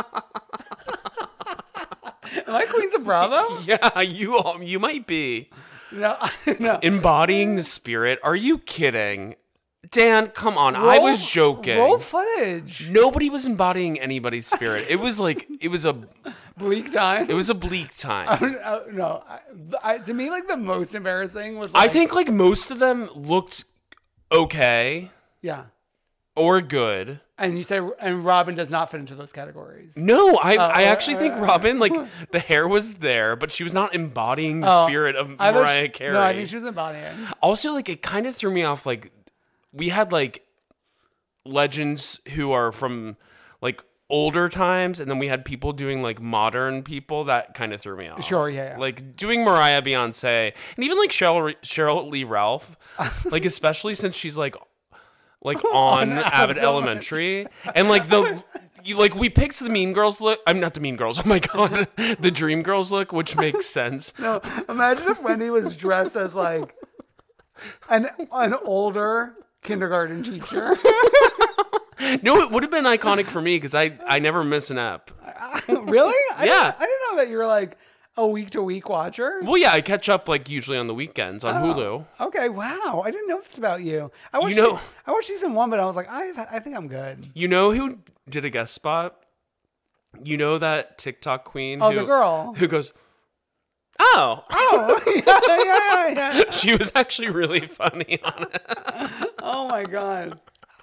Am I Queens of Bravo? Yeah, you might be. No. Embodying the spirit? Are you kidding? Dan, come on. I was joking. Roll footage. Nobody was embodying anybody's spirit. It was a bleak time. It was a bleak time. No, to me, like the most embarrassing was. I think like most of them looked okay. Yeah. Or good. And you say, and Robin does not fit into those categories. No, I actually think Robin, like the hair was there, but she was not embodying the spirit of Mariah Carey. No, I think she was embodying. Also, like it kind of threw me off. Like we had like legends who are from like older times, and then we had people doing like modern people. That kind of threw me off. Sure, yeah. Like doing Mariah, Beyonce, and even like Cheryl Lee Ralph, like especially since she's like on Abbott Elementary, and like we picked the Mean Girls look. I'm not the Mean Girls. Oh my god, the Dream Girls look, which makes sense. No, imagine if Wendy was dressed as like an older kindergarten teacher. No, it would have been iconic for me because I never miss an ep. Really? I Yeah. didn't know that you were like a week-to-week watcher. Well, yeah, I catch up like usually on the weekends on Hulu. Okay, wow. I didn't know this about you. I watched season 1, but I was like, I think I'm good. You know who did a guest spot? You know that TikTok queen? The girl. Who goes, oh. Yeah. She was actually really funny on it. Oh, my God.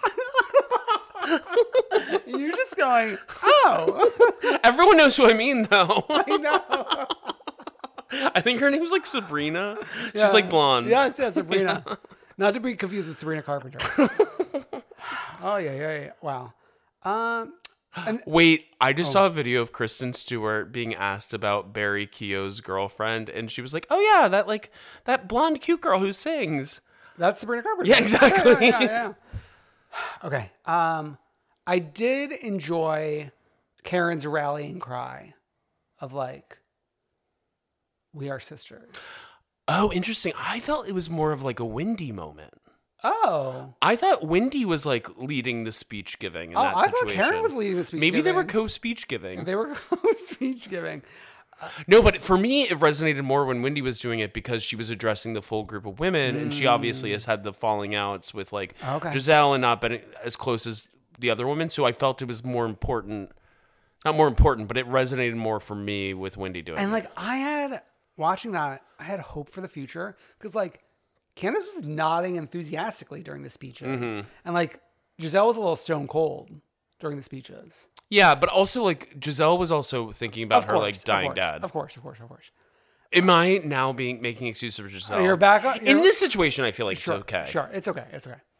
You're just going, oh. Everyone knows who I mean, though. I know. I think her name's like Sabrina. She's like blonde. Yes, Sabrina. Not to be confused with Sabrina Carpenter. Oh, yeah. Wow. Wait, I just saw a video of Kristen Stewart being asked about Barry Keogh's girlfriend, and she was like, oh, yeah, that blonde cute girl who sings. That's Sabrina Carpenter. Yeah, exactly. Yeah. Okay. I did enjoy Karen's rallying cry of like, we are sisters. Oh, interesting. I felt it was more of like a Wendy moment. Oh. I thought Wendy was like leading the speech giving in that situation. I thought Karen was leading the speech Maybe giving. they were co-speech giving. They were co-speech giving. No, but for me, it resonated more when Wendy was doing it because she was addressing the full group of women, and she obviously has had the falling outs with like Giselle and not been as close as the other women. So I felt it was more important, not more important, but it resonated more for me with Wendy doing it. And like watching that, I had hope for the future because like Candace was nodding enthusiastically during the speeches, and like Giselle was a little stone cold during the speeches. Yeah, but also like Giselle was also thinking about her like dying dad. Of course. Am I now making excuses for Giselle? You're back on, in this situation. I feel like sure, it's okay. Sure, it's okay.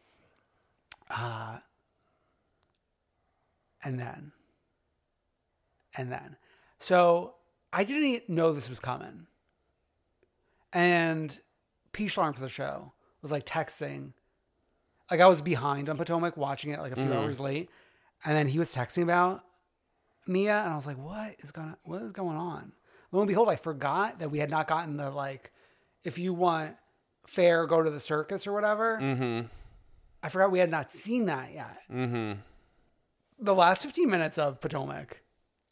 And then, so I didn't know this was coming, and Peach Alarm for the show was like texting, like I was behind on Potomac watching it like a few hours late. And then he was texting about Mia, and I was like, what is going on? Lo and behold, I forgot that we had not gotten the, like, if you want fair, go to the circus or whatever. Mm-hmm. I forgot we had not seen that yet. Mm-hmm. The last 15 minutes of Potomac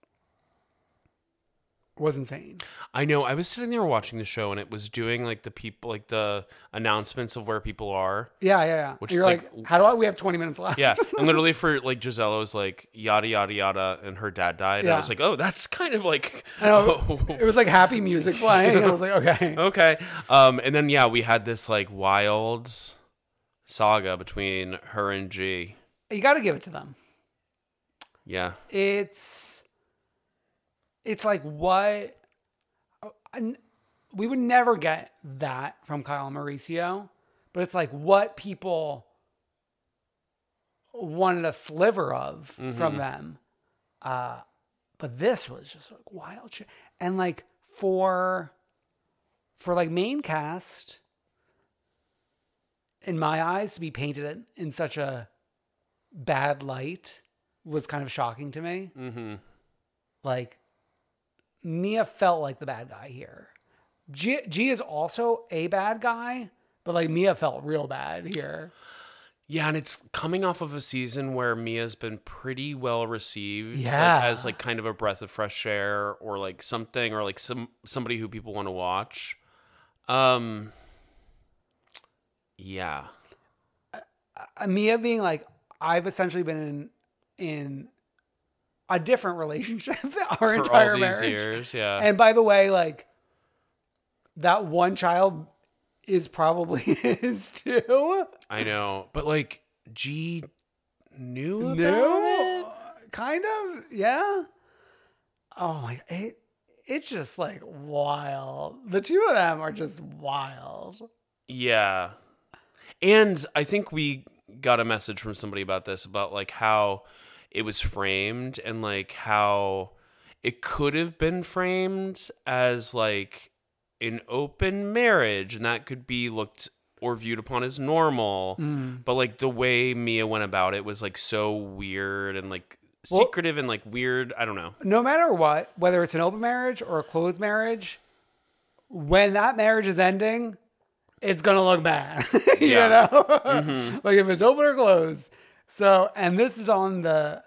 was insane. I know. I was sitting there watching the show, and it was doing like the people, like the announcements of where people are. Yeah. Which you're like, we have 20 minutes left. Yeah, and literally for like Giselle, it was like yada yada yada, and her dad died. And I was like, oh, that's kind of like. I know. It was like happy music playing. And I was like, okay. And then we had this like wild saga between her and G. You got to give it to them. Yeah. It's it's like what we would never get that from Kyle and Mauricio, but it's like what people wanted a sliver of from them. But this was just like wild shit. And like for like main cast, in my eyes, to be painted in such a bad light was kind of shocking to me. Mm-hmm. Like Mia felt like the bad guy here. G is also a bad guy, but like Mia felt real bad here. Yeah, and it's coming off of a season where Mia's been pretty well received, Yeah. like, as like kind of a breath of fresh air, or like something, or like somebody who people want to watch. Yeah. Mia being like, I've essentially been in a different relationship our entire all these marriage. years, yeah. And by the way, like that one child is probably his too. I know, but like G knew about it. Kind of, yeah. Oh my, it's just like wild. The two of them are just wild. Yeah. And I think we got a message from somebody about this, about like how it was framed and like how it could have been framed as like an open marriage, and that could be looked or viewed upon as normal. But like the way Mia went about it was like so weird and like secretive and like weird. I don't know. No matter what, whether it's an open marriage or a closed marriage, when that marriage is ending, it's going to look bad, you Yeah. know, like if it's open or closed. So, and this is on the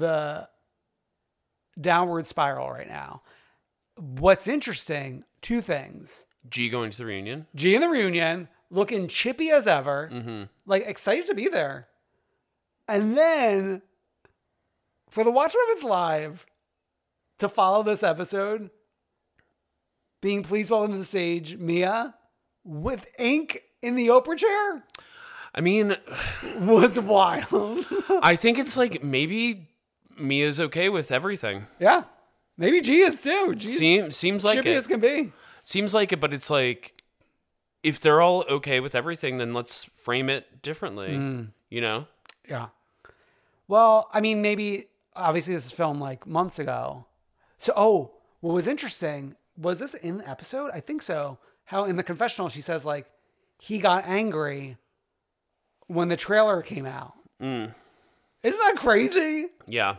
downward spiral right now. What's interesting, two things. G going to the reunion. G in the reunion, looking chippy as ever, like excited to be there. And then for the Watch What Happens Live to follow this episode, being pleased welcome to the stage, Mia, with ink in the Oprah chair, I mean, was wild. I think it's like maybe Mia's okay with everything. Yeah. Maybe G is too. G's Seems like chippy it. as can be. Seems like it, but it's like, if they're all okay with everything, then let's frame it differently. You know? Yeah. Well, I mean, maybe, obviously this is filmed like months ago. So, what was interesting, was this in the episode? I think so. How in the confessional, she says like, he got angry when the trailer came out. Isn't that crazy? Yeah.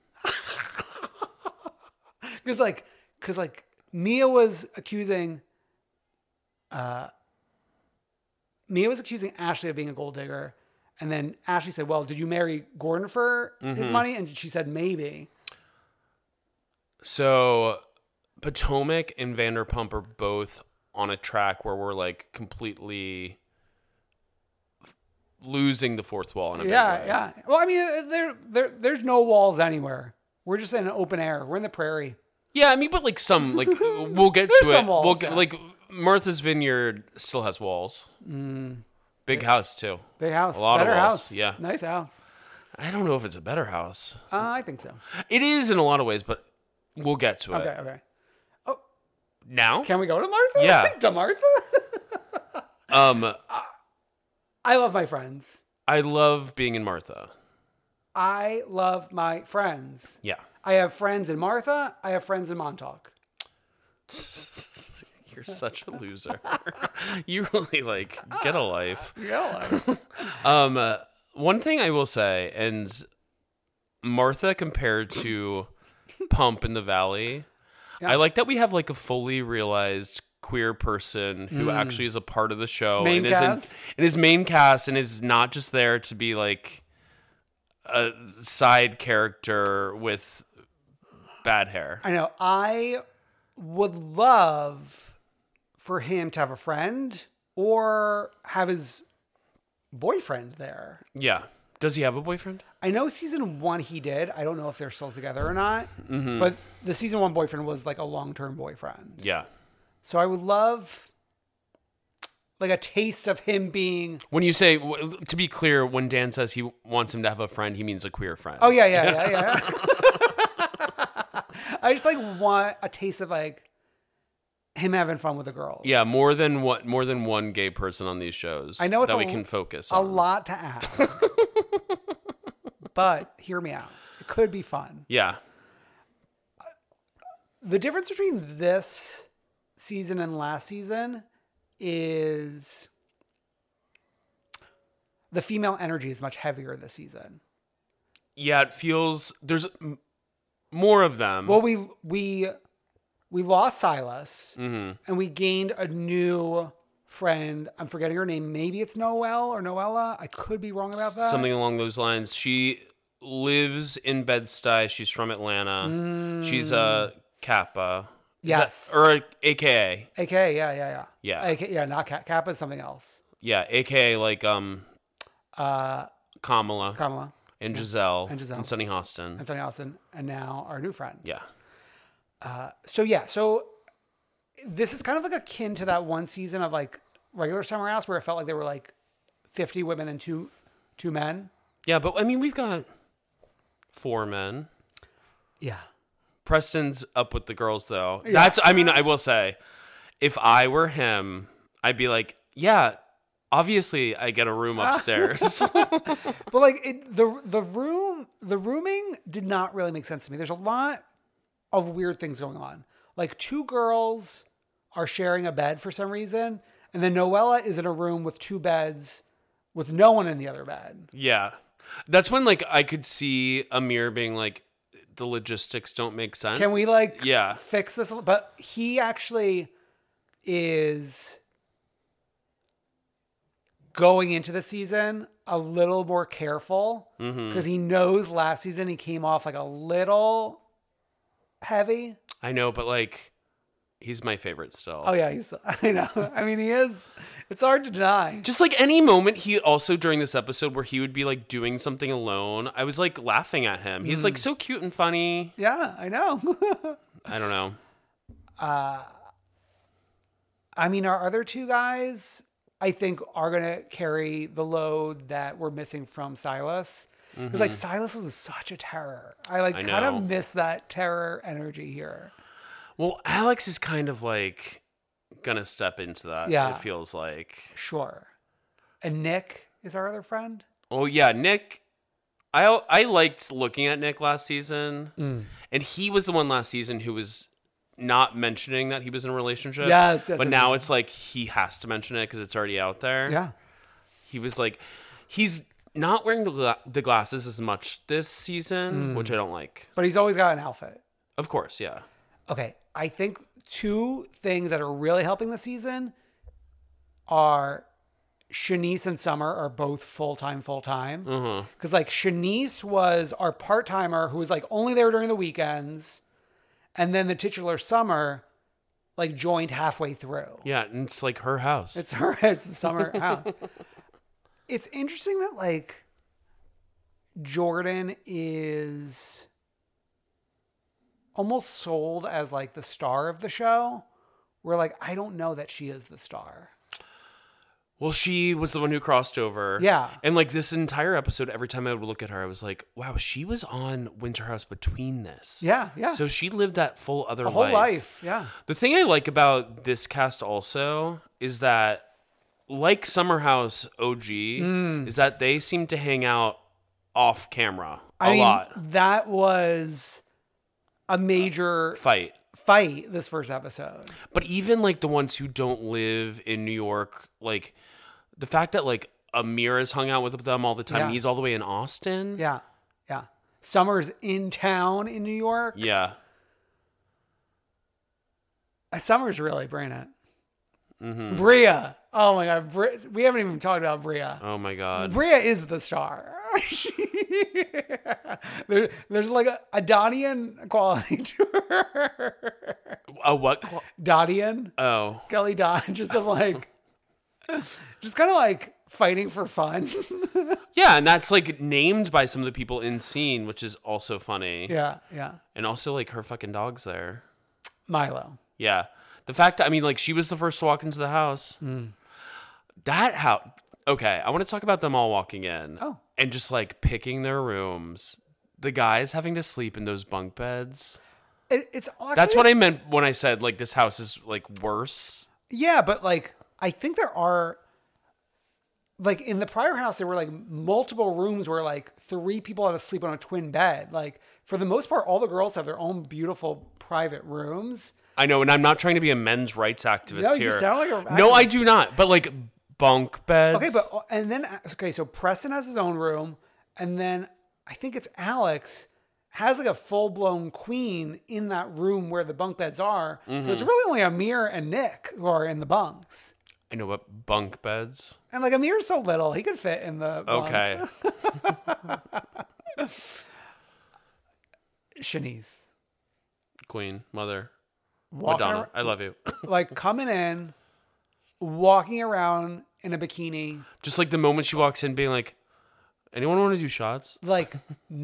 Because like Mia was accusing Ashley of being a gold digger, and then Ashley said, "Well, did you marry Gordon for his money?" And she said, "Maybe." So Potomac and Vanderpump are both on a track where we're like completely losing the fourth wall in a big way. Yeah. Well, I mean, there's no walls anywhere. We're just in open air. We're in the prairie. Yeah, I mean, but like some, like we'll get to some it. walls, We'll get, yeah. like Martha's Vineyard still has walls. Big house too. Big house. A lot Better of walls. house. Yeah. Nice house. I don't know if it's a better house. I think so. It is in a lot of ways, but we'll get to it. Okay. Now? Can we go to Martha? Yeah. To Martha? I love my friends. I love being in Martha. I love my friends. Yeah. I have friends in Martha. I have friends in Montauk. You're such a loser. You really like get a life. Yeah. One thing I will say, and Martha compared to Pump in the Valley, Yeah. I like that we have like a fully realized queer person who actually is a part of the show Main and cast? is main cast and is not just there to be like a side character with bad hair. I know. I would love for him to have a friend or have his boyfriend there. Yeah. Does he have a boyfriend? I know season 1 he did. I don't know if they're still together or not. But the season 1 boyfriend was like a long-term boyfriend. Yeah. So I would love like a taste of him being... When you say, to be clear, when Dan says he wants him to have a friend, he means a queer friend. Oh, yeah. I just like want a taste of like him having fun with the girls. Yeah, more than one gay person on these shows. I know it's that we can focus a on. lot to ask, but hear me out. It could be fun. Yeah. The difference between this season and last season is the female energy is much heavier this season. Yeah, it feels there's more of them. Well, we lost Silas, and we gained a new friend. I'm forgetting her name. Maybe it's Noelle or Noella. I could be wrong about that. Something along those lines. She lives in Bed-Stuy. She's from Atlanta. She's a Kappa. Yes. Or a AKA. AKA, yeah. Yeah. Not Kappa is something else. Yeah, AKA like Kamala. And Giselle. And Sunny Hostin. And now our new friend. Yeah. So this is kind of like akin to that one season of like regular Summer House where it felt like there were like 50 women and two men. Yeah, but I mean, we've got 4 men. Yeah. Preston's up with the girls though. Yeah. I will say, if I were him, I'd be like, yeah, obviously I get a room upstairs. But like the rooming did not really make sense to me. There's a lot of weird things going on. Like 2 girls are sharing a bed for some reason, and then Noella is in a room with 2 beds with no one in the other bed. Yeah. That's when like I could see Amir being like, the logistics don't make sense. Can we like yeah. fix this? But he actually is going into the season a little more careful because he knows last season he came off like a little heavy. I know, but like he's my favorite still. Oh yeah, I know. I mean, he is. It's hard to deny. Just like any moment he also during this episode where he would be like doing something alone, I was like laughing at him. He's like so cute and funny. Yeah, I know. I don't know. I mean, our other 2 guys, I think, are going to carry the load that we're missing from Silas. Because like Silas was such a terror. I kind of miss that terror energy here. Well, Alex is kind of like gonna step into that. Yeah. It feels like. Sure. And Nick is our other friend. Oh yeah, Nick. I liked looking at Nick last season, and he was the one last season who was not mentioning that he was in a relationship. Yes. But now it's like he has to mention it because it's already out there. Yeah. He was like, he's not wearing the glasses as much this season, which I don't like. But he's always got an outfit. Of course, yeah. Okay. I think 2 things that are really helping the season are Shanice and Summer are both full-time. Because like Shanice was our part-timer who was like only there during the weekends. And then the titular Summer like joined halfway through. Yeah, and it's like her house. It's the Summer house. It's interesting that like Jordan is almost sold as like the star of the show, where like I don't know that she is the star. Well, she was the one who crossed over. Yeah. And like this entire episode, every time I would look at her, I was like, wow, she was on Winter House between this. Yeah. So she lived that full other whole life. Yeah. The thing I like about this cast also is that, like Summer House OG, is that they seem to hang out off camera a lot. That was a major fight this first episode. But even like the ones who don't live in New York, like the fact that like Amir has hung out with them all the time. Yeah. He's all the way in Austin. Yeah. Summer's in town in New York. Yeah. Summer's really bringing it. Bria. Oh my God. We haven't even talked about Bria. Oh my God. Bria is the star. There's like a Dottian quality to her. A what? Dottian. Oh. Kelly Dodd. Just kind of like fighting for fun. Yeah, and that's like named by some of the people in scene, which is also funny. Yeah. And also like her fucking dog's there. Milo. Yeah. The fact that, I mean, like she was the first to walk into the house. Okay, I want to talk about them all walking in. Oh. And just like picking their rooms. The guys having to sleep in those bunk beds. It's actually, That's what I meant when I said like this house is like worse. Yeah, but like I think there are like in the prior house there were like multiple rooms where like 3 people had to sleep on a twin bed. Like for the most part, all the girls have their own beautiful private rooms. I know, and I'm not trying to be a men's rights activist No, here. you sound like a No, I do not. But like bunk beds. Okay, but and then so Preston has his own room, and then I think it's Alex has like a full blown queen in that room where the bunk beds are. So it's really only Amir and Nick who are in the bunks. I know, but bunk beds. And like Amir's so little, he could fit in the bunk. Okay. Shanice, Queen, mother, walking Madonna, ar- I love you. like coming in, walking around in a bikini, Just like the moment she walks in, being like, anyone want to do shots? like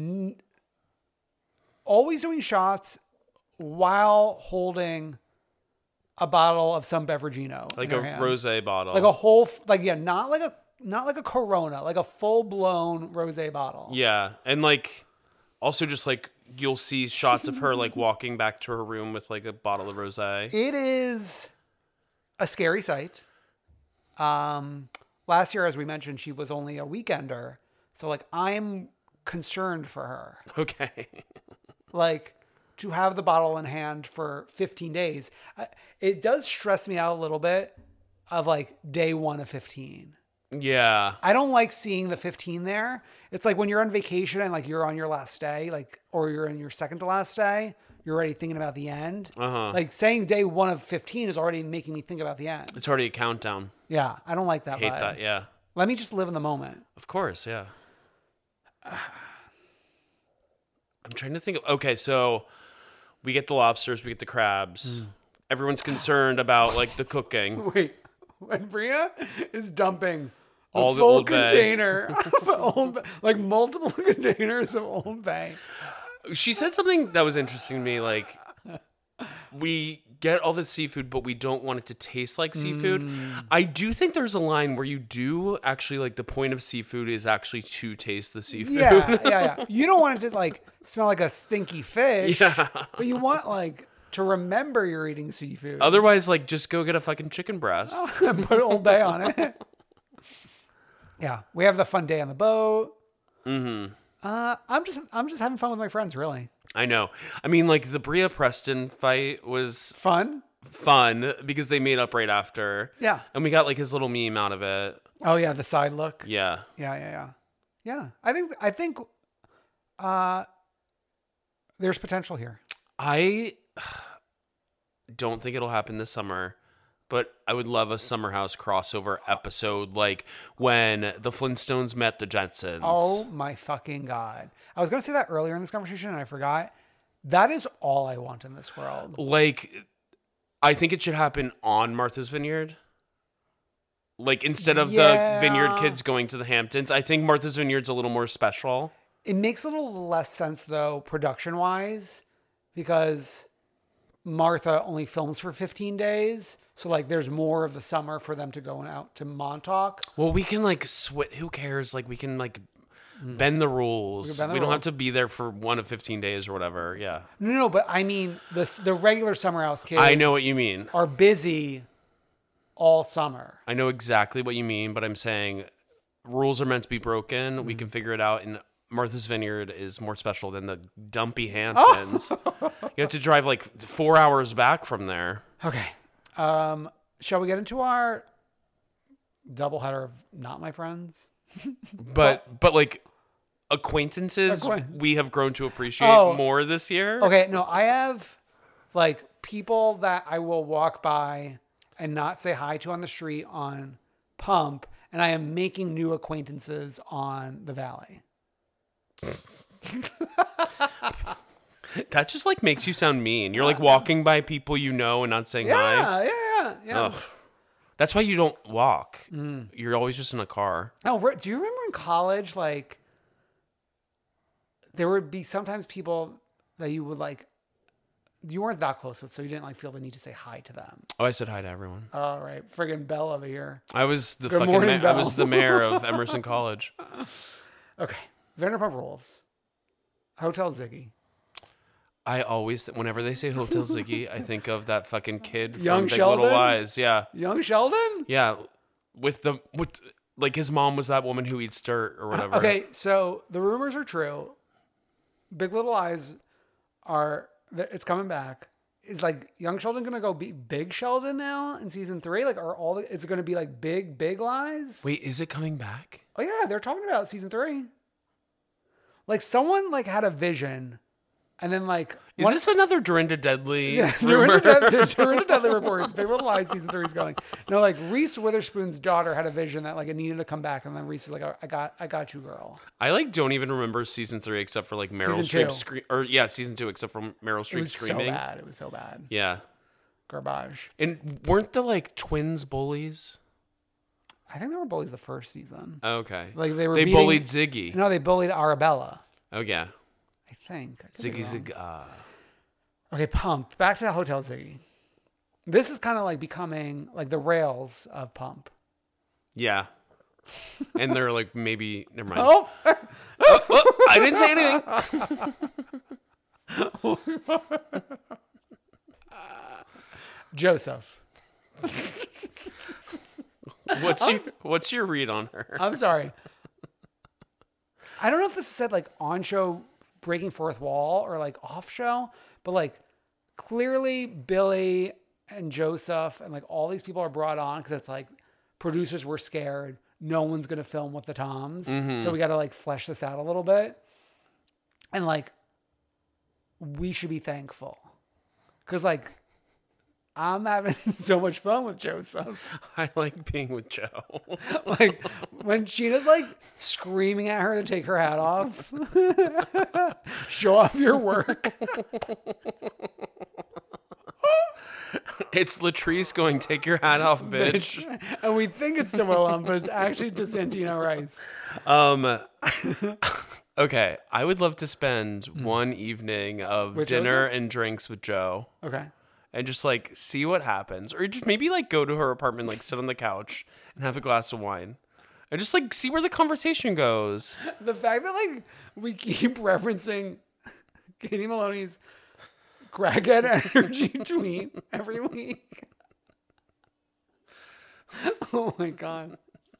always doing shots while holding a bottle of some beverageino, Like in a her hand. rosé bottle. like a whole not like a Corona, like a full blown rosé bottle. Yeah. And like, also just like, you'll see shots of her like walking back to her room with like a bottle of rosé. It is a scary sight. Last year, as we mentioned, she was only a weekender, so like I'm concerned for her. Okay. Like to have the bottle in hand for 15 days, it does stress me out a little bit. Of like day 1 of 15. Yeah. I don't like seeing the 15 there. It's like when you're on vacation and like you're on your last day, like, or you're in your second to last day, you're already thinking about the end. Like saying day 1 of 15 is already making me think about the end. It's already a countdown. Yeah. I don't like that Hate vibe. that. Yeah. Let me just live in the moment. Of course. Yeah. I'm trying to think of, okay, so we get the lobsters, we get the crabs. Everyone's concerned about like the cooking. Wait, when Bria is dumping All the full Old Bay. container of Old Bay, like multiple containers of Old Bay. She said something that was interesting to me, like, we get all the seafood, but we don't want it to taste like seafood. I do think there's a line where you do actually, like, the point of seafood is actually to taste the seafood. Yeah. You don't want it to like smell like a stinky fish, Yeah. but you want like to remember you're eating seafood. Otherwise, like, just go get a fucking chicken breast. And put Old Bay on it. Yeah, we have the fun day on the boat. I'm just having fun with my friends, really. I know. I mean, like, the Bria Preston fight was Fun. because they made up right after. Yeah. And we got, like, his little meme out of it. Oh yeah, the side look. Yeah. Yeah. I think there's potential here. I don't think it'll happen this summer, but I would love a Summer House crossover episode, like when the Flintstones met the Jetsons. Oh my fucking God. I was going to say that earlier in this conversation and I forgot. That is all I want in this world. Like, I think it should happen on Martha's Vineyard. Like, instead of the Vineyard kids going to the Hamptons, I think Martha's Vineyard's a little more special. It makes a little less sense though, production-wise, because Martha only films for 15 days. So like there's more of the summer for them to go out to Montauk. Well, we can like who cares? Like we can like bend the rules. bend the We don't have rules. to be there for 1 of 15 days or whatever. Yeah. No, but I mean the regular Summer House kids. I know what you mean. Are busy all summer. I know exactly what you mean, but I'm saying rules are meant to be broken. We can figure it out. And Martha's Vineyard is more special than the dumpy Hamptons. You have to drive like 4 hours back from there. Okay. Shall we get into our doubleheader of not my friends? But like acquaintances, we have grown to appreciate more this year. Okay, no, I have like people that I will walk by and not say hi to on the street on Pump, and I am making new acquaintances on the Valley. That just like makes you sound mean. You're like walking by people you know and not saying hi. Yeah. Ugh. That's why you don't walk. You're always just in a car. Oh, do you remember in college, like, there would be sometimes people that you would like, you weren't that close with, so you didn't like feel the need to say hi to them. Oh, I said hi to everyone. All right, friggin' Belle over here. I was the Good fucking morning, I Belle. was the mayor of Emerson College. Okay, Vanderpump Rules. Hotel Ziggy. I always, whenever they say Hotel Ziggy, I think of that fucking kid from Young Big Sheldon? Little Lies. Yeah. Young Sheldon? Yeah. With like his mom was that woman who eats dirt or whatever. Okay, so the rumors are true. Big Little Lies it's coming back. Is like Young Sheldon gonna go be Big Sheldon now in season 3? Like, it's gonna be like Big Lies? Wait, is it coming back? Oh yeah, they're talking about season 3. Like someone like had a vision, and then like Is this another Dorinda Deadly Dorinda rumor? Dudley reports Big Little Lies season 3 is going. No, like Reese Witherspoon's daughter had a vision that like it needed to come back, and then Reese was like, I got you, girl. I like don't even remember season 3 except for like Meryl Season Streep season 2 except for Meryl It Streep was screaming. so bad. It was so bad. Yeah. Garbage. And weren't the like twins bullies? I think they were bullies the first season. Okay. Like they bullied Ziggy. No, they bullied Arabella. Oh yeah. I think. I could be Ziggy wrong. Zig. Okay, Pump. Back to Hotel Ziggy. This is kind of like becoming like the rails of Pump. Yeah. And they're like, maybe, never mind. Oh! I didn't say anything. Joseph. What's your read on her? I'm sorry. I don't know if this is said like on show breaking fourth wall or like off show, but like clearly Billy and Joseph and like all these people are brought on because it's like producers were scared. No one's going to film with the Toms. So we got to like flesh this out a little bit. And like, we should be thankful. Because like, I'm having so much fun with Joseph. I like being with Joe. Like when Sheena's like screaming at her to take her hat off, show off your work. It's Latrice going, take your hat off, bitch. And we think it's to Willem, but it's actually to Santino Rice. Okay, I would love to spend one evening of With dinner Joseph? and drinks with Joe. Okay. And just like see what happens. Or just maybe like go to her apartment, like sit on the couch and have a glass of wine. And just like see where the conversation goes. The fact that like we keep referencing Katie Maloney's crackhead energy tweet every week. Oh my God.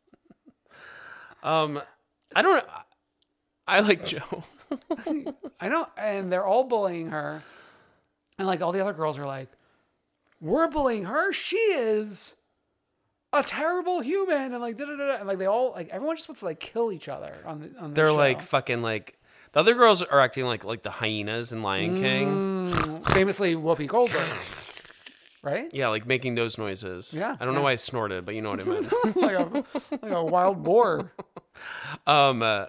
I don't know. I like Joe. I know. And they're all bullying her. And like all the other girls are like, we're bullying her. She is a terrible human. And like, da-da-da-da. And like they all like everyone just wants to like kill each other on the They're show. like fucking like the other girls are acting like the hyenas in Lion King. Famously Whoopi Goldberg. Right? Yeah, like making those noises. Yeah, I don't know why I snorted, but you know what I meant. like a wild boar. I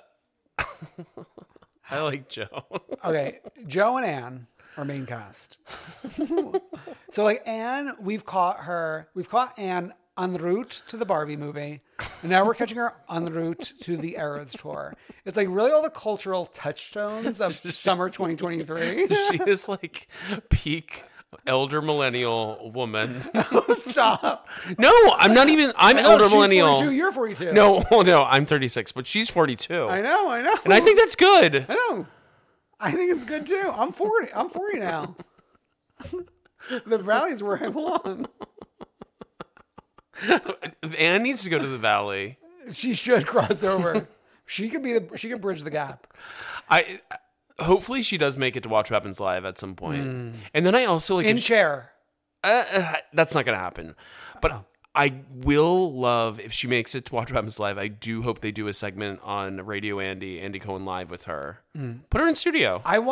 like Joe. Okay, Joe and Anne are main cast. So like Anne, we've caught Anne en route to the Barbie movie, and now we're catching her en route to the Eras tour. It's like really all the cultural touchstones of summer 2023. She is like peak elder millennial woman. Stop. No, I'm not even. I'm I know, elder she's millennial. 42, you're 42. No, I'm 36, but she's 42. I know. And I think that's good. I know. I think it's good too. I'm 40. I'm 40 now. The valley's where I belong. Anne needs to go to the valley. She should cross over. She could bridge the gap. Hopefully she does make it to Watch What Happens Live at some point. And then I also like In chair. that's not gonna happen. But I will love if she makes it to Watch What Happens Live. I do hope they do a segment on Radio Andy Cohen Live with her. Put her in studio. I'm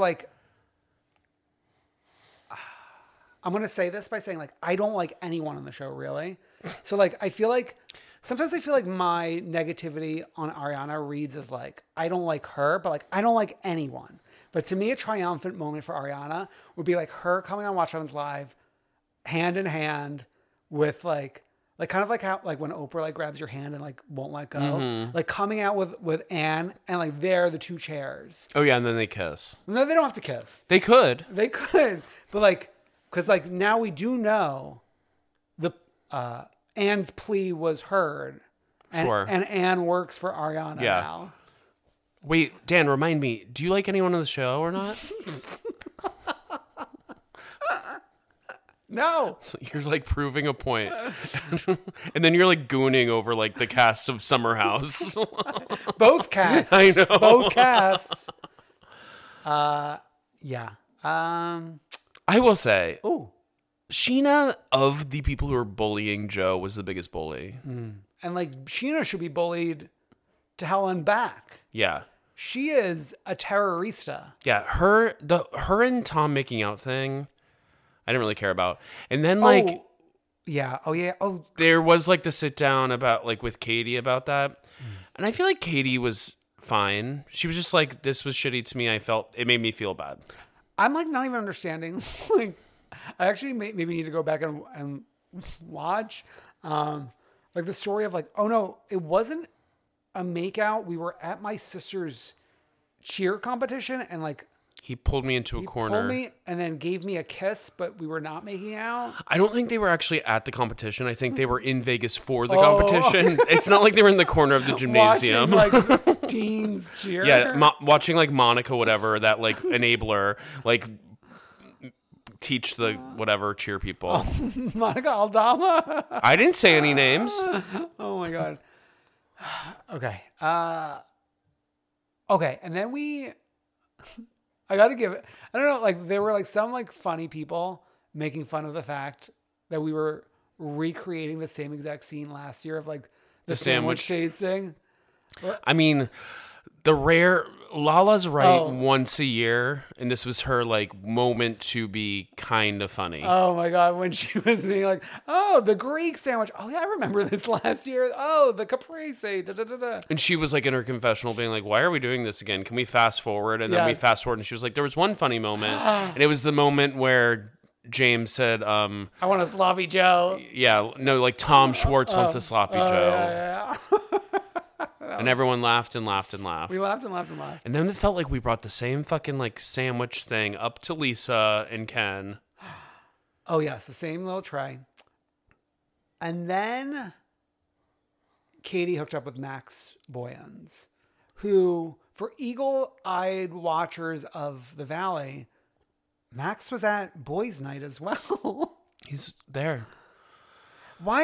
going to say this by saying like, I don't like anyone on the show really. So like, sometimes I feel like my negativity on Ariana reads as like, I don't like her, but like, I don't like anyone. But to me, a triumphant moment for Ariana would be like her coming on Watch What Happens Live hand in hand with like kind of like how, like when Oprah like grabs your hand and like won't let go, like coming out with Anne and like they're the two chairs. Oh yeah. And then they kiss. No, they don't have to kiss. They could. But like, because like now we do know the Anne's plea was heard, and, Sure. and Anne works for Ariana now. Wait, Dan, remind me, do you like anyone on the show or not? No. So you're like proving a point. And then you're like gooning over like the cast of Summer House. Both casts. I know. Both casts. Yeah. I will say, Ooh. Sheena, of the people who are bullying Joe, was the biggest bully. And like Sheena should be bullied to hell and back. Yeah. She is a terrorista. Yeah. Her and Tom making out thing, I didn't really care about. And then like Yeah. Oh yeah. Oh, there was like the sit down about like with Katie about that. And I feel like Katie was fine. She was just like, this was shitty to me. It made me feel bad. I'm like not even understanding. Like, I actually maybe need to go back and watch, like the story of like, oh no, it wasn't a makeout. We were at my sister's cheer competition, and like He pulled me into a corner. pulled me and then gave me a kiss, but we were not making out. I don't think they were actually at the competition. I think they were in Vegas for the competition. It's not like they were in the corner of the gymnasium. Watching, like teens cheer. Yeah, watching like Monica, whatever, that like enabler, like teach the whatever cheer people. Monica Aldama. I didn't say any names. Oh my god. Okay. Okay, and then I got to give it. I don't know. Like there were like some like funny people making fun of the fact that we were recreating the same exact scene last year of like the sandwich tasting. I mean, Lala's right once a year, and this was her like moment to be kind of funny. Oh my god, when she was being like, "Oh, the Greek sandwich. Oh yeah, I remember this last year. Oh, the caprese." Da, da, da, da. And she was like in her confessional being like, why are we doing this again? Can we fast forward? And then we fast forward, and she was like, there was one funny moment, and it was the moment where James said, I want a sloppy Joe. Yeah, no, like Tom Schwartz wants a sloppy Joe. Yeah. And everyone laughed and laughed and laughed. We laughed and laughed and laughed. And then it felt like we brought the same fucking like sandwich thing up to Lisa and Ken. Oh yes, the same little tray. And then Katie hooked up with Max Boyens, who, for eagle-eyed watchers of the Valley, Max was at boys' night as well. He's there. Why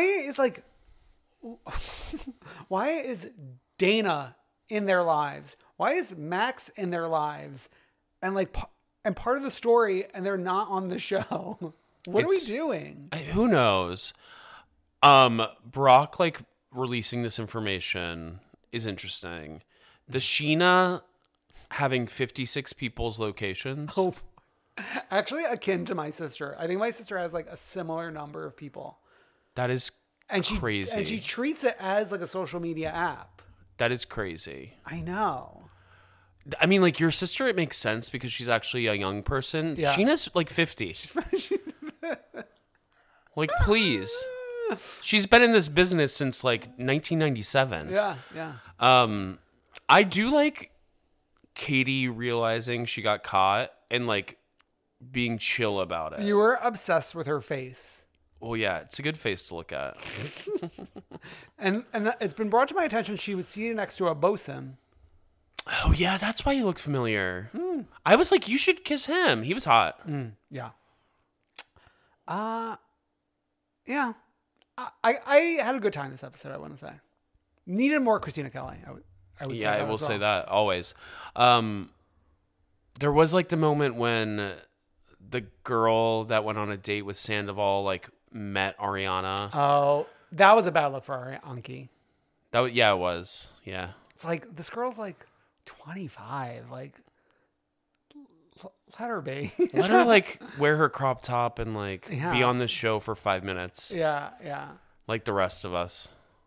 is Dana in their lives? Why is Max in their lives? And part of the story, and they're not on the show. What are we doing? Who knows? Brock like releasing this information is interesting. The Sheena having 56 people's locations. Oh, actually akin to my sister. I think my sister has like a similar number of people. That is crazy. And she treats it as like a social media app. That is crazy. I know. I mean, like your sister, it makes sense because she's actually a young person. Yeah. Sheena's like 50. Like, please. She's been in this business since like 1997. Yeah, yeah. I do like Katie realizing she got caught and like being chill about it. You were obsessed with her face. Well, yeah, it's a good face to look at. and it's been brought to my attention she was seated next to a bosun. Oh, yeah, that's why you look familiar. I was like, you should kiss him. He was hot. Yeah. Yeah. I had a good time this episode, I want to say. Needed more Christina Kelly, I would say. Yeah, I will say that, always. There was like the moment when the girl that went on a date with Sandoval like met Ariana. Oh, that was a bad look for Anki. Yeah, it was. Yeah. It's like, this girl's like 25. Like, let her be. Let her like wear her crop top and like be on this show for 5 minutes. Yeah, yeah. Like the rest of us.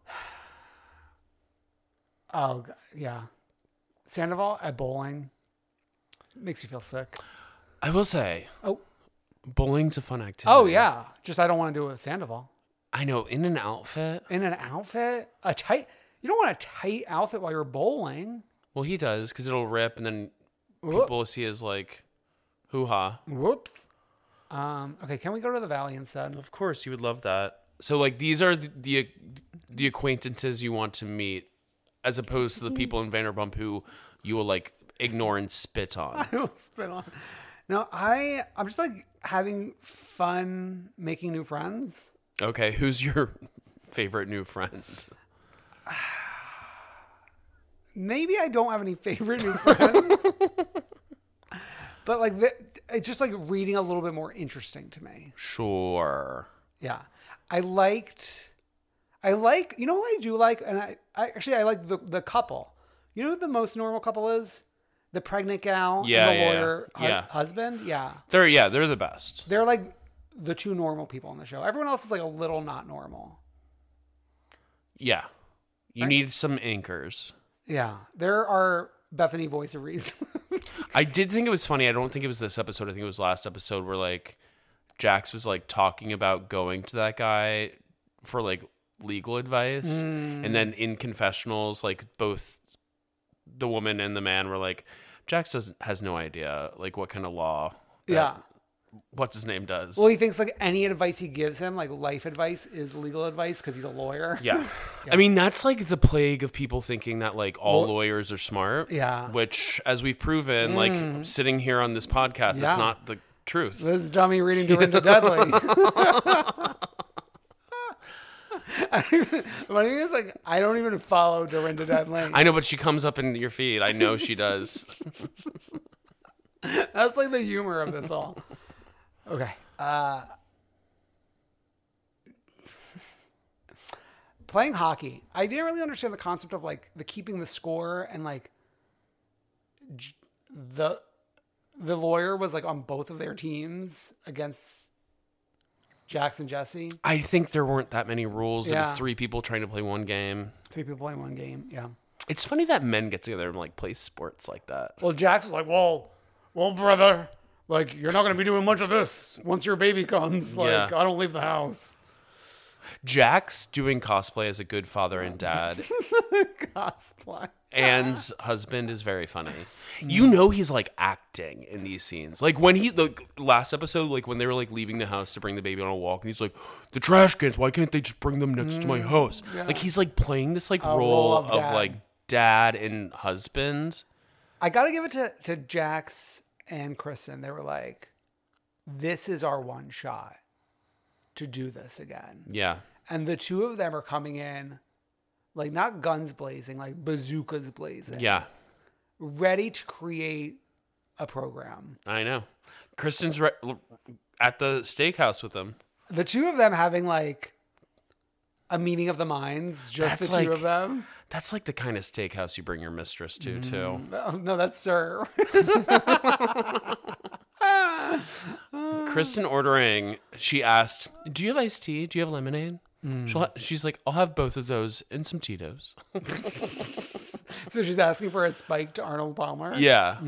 Oh, yeah. Sandoval at bowling makes you feel sick. I will say. Oh. Bowling's a fun activity. Oh, yeah. Just I don't want to do it with Sandoval. I know. In an outfit? In an outfit? You don't want a tight outfit while you're bowling. Well, he does because it'll rip and then people will see his like hoo-ha. Whoops. Okay, can we go to the Valley instead? Of course, you would love that. So like these are the acquaintances you want to meet as opposed to the people in Vanderpump who you will like ignore and spit on. I will spit on. No, I'm just like having fun making new friends. Okay, who's your favorite new friend? Maybe I don't have any favorite new friends. But like it's just like reading a little bit more interesting to me. Sure. Yeah. I like, you know what I do like? And I like the couple. You know who the most normal couple is? The pregnant gal and the lawyer husband? Yeah. They're the best. They're like the two normal people on the show. Everyone else is like a little not normal. Yeah. You need some anchors. Yeah. There are Bethany Voice of Reason. I did think it was funny. I don't think it was this episode. I think it was last episode where like Jax was like talking about going to that guy for like legal advice. And then in confessionals, like both the woman and the man were like, Jax has no idea like what kind of law what's his name does. Well, he thinks like any advice he gives him, like life advice, is legal advice because he's a lawyer. Yeah. I mean, that's like the plague of people thinking that like all lawyers are smart. Yeah. Which, as we've proven, like sitting here on this podcast, it's not the truth. This is dummy reading Dorinda Dudley. The funny thing is, like, I don't even follow Dorinda Dudley. I know, but she comes up in your feed. I know she does. That's like the humor of this all. Okay. Playing hockey. I didn't really understand the concept of like the keeping the score and like the lawyer was like on both of their teams against Jax and Jesse. I think there weren't that many rules. It was 3 people trying to play one game. 3 people playing one game. Yeah. It's funny that men get together and like play sports like that. Well, Jax was like, well, brother, like you're not going to be doing much of this once your baby comes. Like, I don't leave the house. Jax doing cosplay as a good father and dad. Cosplay. And husband is very funny. You know he's like acting in these scenes. Like when the last episode, like when they were like leaving the house to bring the baby on a walk, and he's like, the trash cans, why can't they just bring them next to my house? Yeah. Like he's like playing this like role of like dad and husband. I gotta give it to Jax and Kristen. They were like, this is our one shot to do this again. Yeah. And the two of them are coming in like not guns blazing, like bazookas blazing. Yeah. Ready to create a program. I know. Kristen's at the steakhouse with them. The two of them having like a meeting of the minds, just the two of them. That's like the kind of steakhouse you bring your mistress to, too. No, that's Sir. Kristen ordering, she asked, do you have iced tea? Do you have lemonade? She's like, I'll have both of those and some Tito's. So she's asking for a spiked Arnold Palmer? Yeah.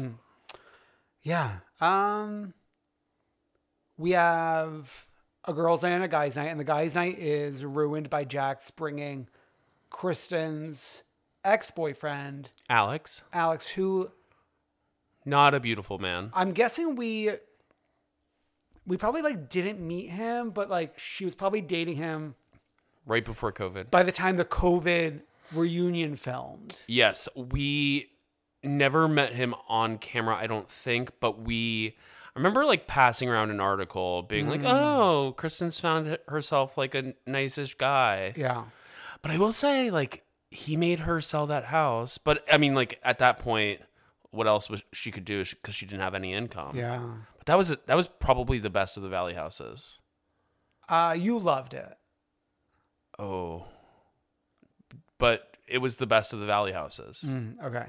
Yeah. We have a girls' night and a guys' night, and the guys' night is ruined by Jax bringing Kristen's ex-boyfriend, Alex, who... Not a beautiful man. I'm guessing we probably like didn't meet him, but like she was probably dating him right before COVID. By the time the COVID reunion filmed. Yes, we never met him on camera, I don't think, but I remember like passing around an article being like, oh, Kristen's found herself like a nice-ish guy. Yeah. But I will say, like, he made her sell that house. But I mean, like, at that point, what else was she could do because she didn't have any income? Yeah. But that was probably the best of the Valley houses. You loved it. Oh. But it was the best of the Valley houses. Okay.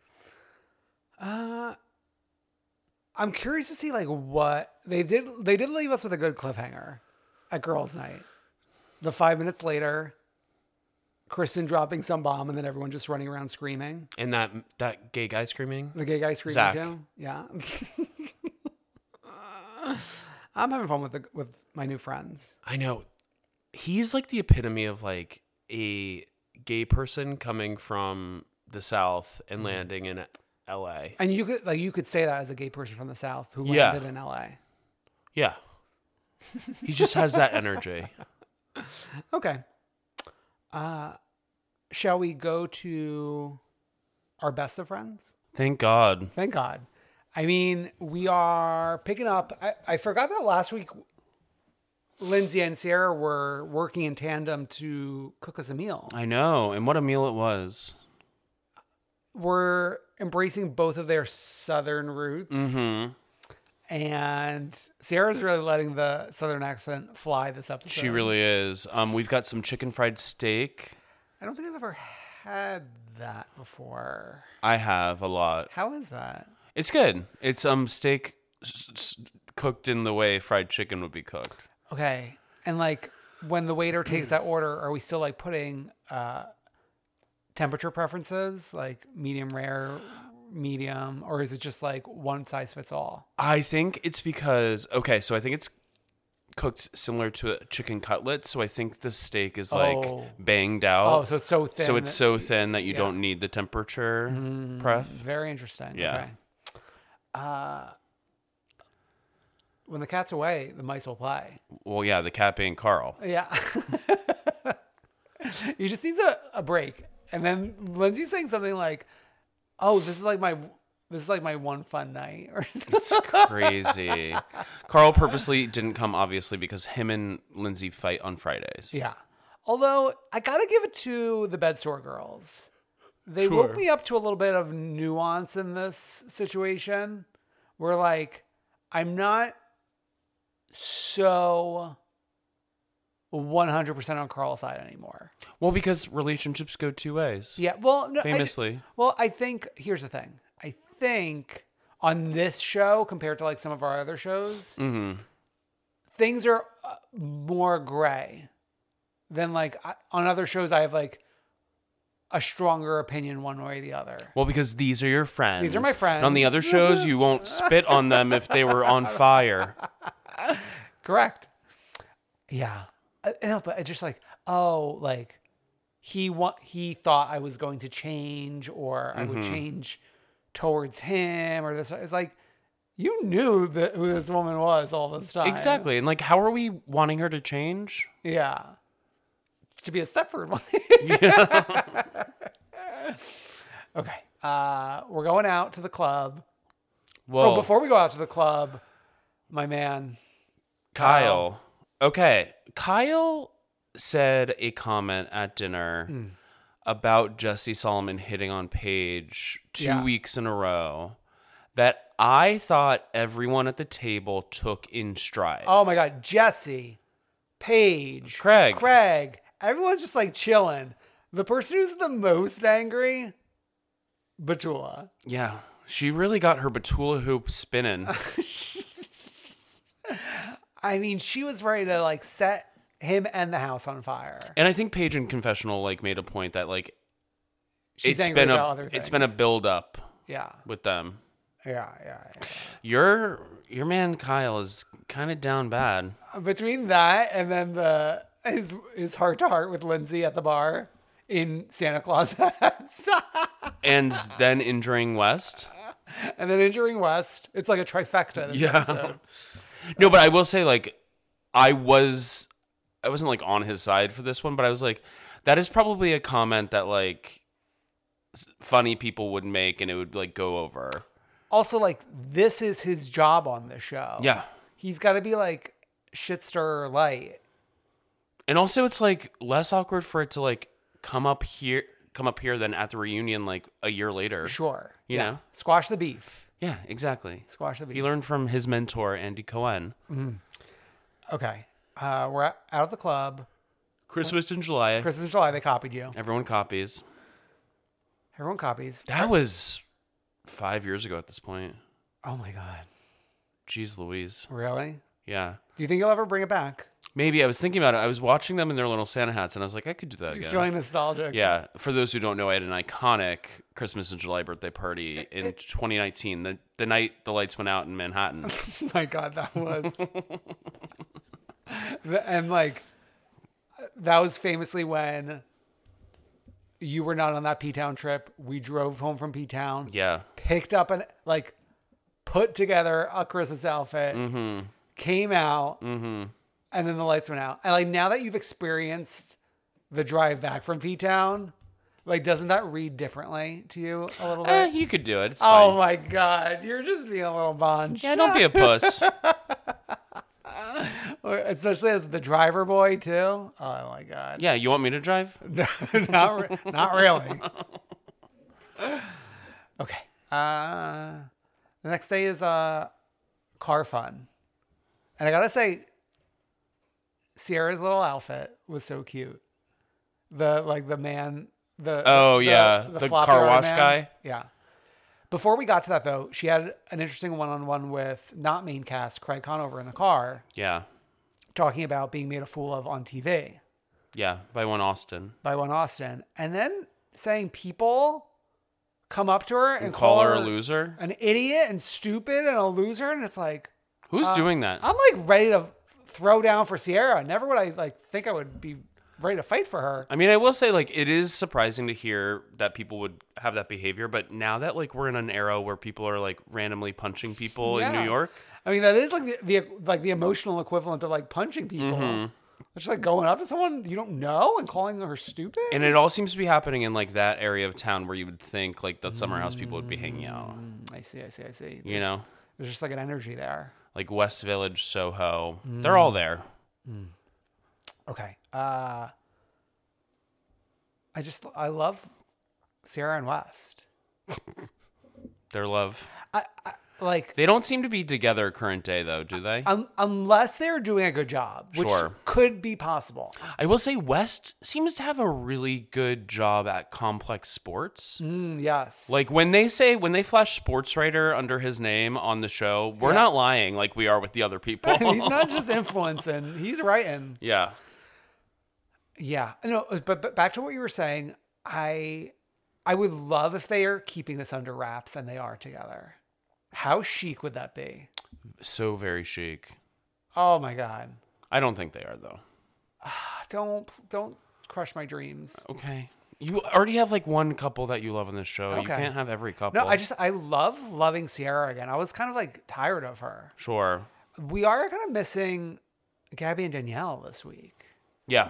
I'm curious to see like what they did. They did leave us with a good cliffhanger at girls' night. The 5 minutes later, Kristen dropping some bomb and then everyone just running around screaming. And that gay guy screaming? The gay guy screaming Zach. too? Yeah. I'm having fun with my new friends. I know. He's like the epitome of like a gay person coming from the South and landing in LA. And you could say that as a gay person from the South who landed in LA. Yeah. He just has that energy. Okay. Shall we go to our best of friends? Thank God. Thank God. I mean, we are picking up. I forgot that last week Lindsay and Sarah were working in tandem to cook us a meal. I know. And what a meal it was. We're embracing both of their southern roots. Mm-hmm. And Sarah's really letting the southern accent fly this episode. She really is. We've got some chicken fried steak. I don't think I've ever had that before. I have a lot. How is that? It's good. It's steak cooked in the way fried chicken would be cooked. Okay. And like when the waiter takes that order, are we still like putting temperature preferences, like medium rare, medium, or is it just like one size fits all? I think it's because, so I think it's cooked similar to a chicken cutlet. So I think the steak is like banged out. Oh, so it's so thin. So it's so thin that you don't need the temperature pref. Very interesting. Yeah. Okay. When the cat's away, the mice will play. Well, yeah, the cat being Carl. Yeah. He just needs a break. And then Lindsay's saying something like, "Oh, this is like my one fun night," or something. It's crazy. Carl purposely didn't come, obviously, because him and Lindsay fight on Fridays. Yeah. Although I gotta give it to the bed store girls. They Sure. woke me up to a little bit of nuance in this situation. Where like I'm not so 100% on Carl's side anymore. Well, because relationships go two ways. Yeah, well, no, famously. I think here's the thing. I think on this show compared to like some of our other shows, things are more gray than like on other shows. I have like a stronger opinion one way or the other. Well, because these are your friends. These are my friends. And on the other shows, you won't spit on them if they were on fire. Correct. Yeah. No, but it's just like, like he thought I was going to change or I would change towards him or this. It's like, you knew who this woman was all this time. Exactly. And like, how are we wanting her to change? Yeah. To be a Stepford one. Okay. We're going out to the club. Well, before we go out to the club, my man Kyle. Okay. Kyle said a comment at dinner about Jesse Solomon hitting on Paige 2 weeks in a row that I thought everyone at the table took in stride. Oh my God. Jesse, Paige, Craig. Everyone's just like chilling. The person who's the most angry, Batula. Yeah. She really got her Batula hoop spinning. I mean, she was ready to like set him and the house on fire. And I think Paige in confessional like made a point that like She's it's angry been about other it's been a things. build up Yeah. with them. Yeah. Your man Kyle is kind of down bad. Between that and then his heart to heart with Lindsay at the bar in Santa Claus hats. And then injuring West. And then injuring West. It's like a trifecta. This episode. No, but I will say, like, I wasn't like on his side for this one, but I was like, that is probably a comment that like funny people would make and it would like go over. Also, like, this is his job on the show. Yeah. He's got to be like shit stirrer light. And also it's like less awkward for it to like come up here than at the reunion like a year later. Sure. You know? Squash the beef. Yeah, exactly. Squash the beef. He learned from his mentor, Andy Cohen. Okay. We're out of the club. Christmas in July. Christmas in July, they copied you. Everyone copies. Everyone copies. That was 5 years ago at this point. Oh my God. Jeez Louise. Really? Yeah. Do you think you'll ever bring it back? Maybe. I was thinking about it. I was watching them in their little Santa hats, and I was like, I could do that You're again. feeling nostalgic. Yeah. For those who don't know, I had an iconic Christmas in July birthday party in 2019, the night the lights went out in Manhattan. Oh my God, that was... And like, that was famously when you were not on that P-Town trip. We drove home from P-Town. Yeah. Picked up put together a Christmas outfit. Came out. And then the lights went out. And like, now that you've experienced the drive back from P-Town, Like, doesn't that read differently to you a little bit? You could do it. It's Oh fine. my God, you're just being a little bunch. Yeah, don't be a puss. Especially as the driver boy too. Oh my God. Yeah, you want me to drive? Not really. Okay. The next day is car fun, and I gotta say, Sierra's little outfit was so cute. The man. The car wash man. guy. Yeah. Before we got to that, though, she had an interesting one-on-one with not main cast Craig Conover in the car, Yeah. talking about being made a fool of on TV Yeah, by one Austin. by one Austin, and then saying people come up to her and Call her a loser? an idiot and stupid and a loser, and it's like, Who's doing that? I'm like ready to throw down for Sierra. Never would I like think I would be ready to fight for her. I mean, I will say, like, it is surprising to hear that people would have that behavior, but now that, like, we're in an era where people are, like, randomly punching people in New York. I mean, that is like the emotional equivalent of like punching people. Mm-hmm. It's just like going up to someone you don't know and calling her stupid. And it all seems to be happening in, like, that area of town where you would think, like, the Summer House people would be hanging out. I see. You know? There's just like an energy there. Like West Village, Soho. They're all there. Okay. I love Sierra and West. Their love. Like, They don't seem to be together current day, though, do they? unless they're doing a good job, which Sure. could be possible. I will say West seems to have a really good job at complex sports. Yes. Like when they flash sports writer under his name on the show, we're not lying like we are with the other people. He's not just influencing; he's writing. Yeah. Yeah. No, but back to what you were saying, I would love if they are keeping this under wraps and they are together. How chic would that be? So very chic. Oh my God. I don't think they are though. Don't crush my dreams. Okay. You already have like one couple that you love on this show. You Okay. can't have every couple. No, I love loving Sierra again. I was kind of like tired of her. Sure. We are kind of missing Gabby and Danielle this week. Yeah.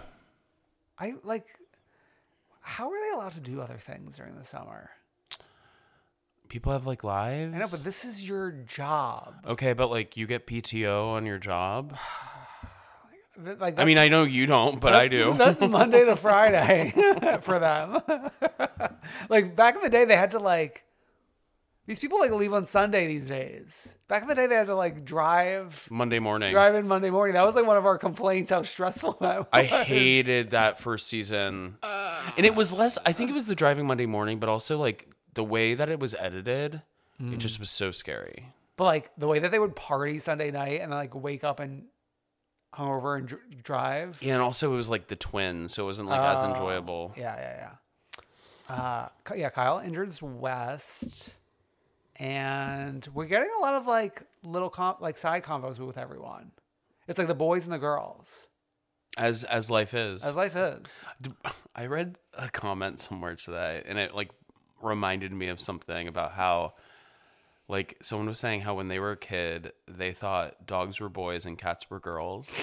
How are they allowed to do other things during the summer? People have like lives. I know, but this is your job. Okay, but like you get PTO on your job. Like, I mean, I know you don't, but I do. That's Monday to Friday for them. Like back in the day, they had to like. These people like leave on Sunday these days. Back in the day, they had to like drive Monday morning. Drive in Monday morning. That was like one of our complaints. How stressful that was. I hated that first season, and it was less. I think it was the driving Monday morning, but also like the way that it was edited. It just was so scary. But like the way that they would party Sunday night and like wake up and hungover and drive. Yeah, and also it was like the twins, so it wasn't like as enjoyable. Yeah. Kyle injures West, and we're getting a lot of like little side combos with everyone. It's like the boys and the girls. As life is. As life is. I read a comment somewhere today, and it like reminded me of something about how like someone was saying how when they were a kid, they thought dogs were boys and cats were girls.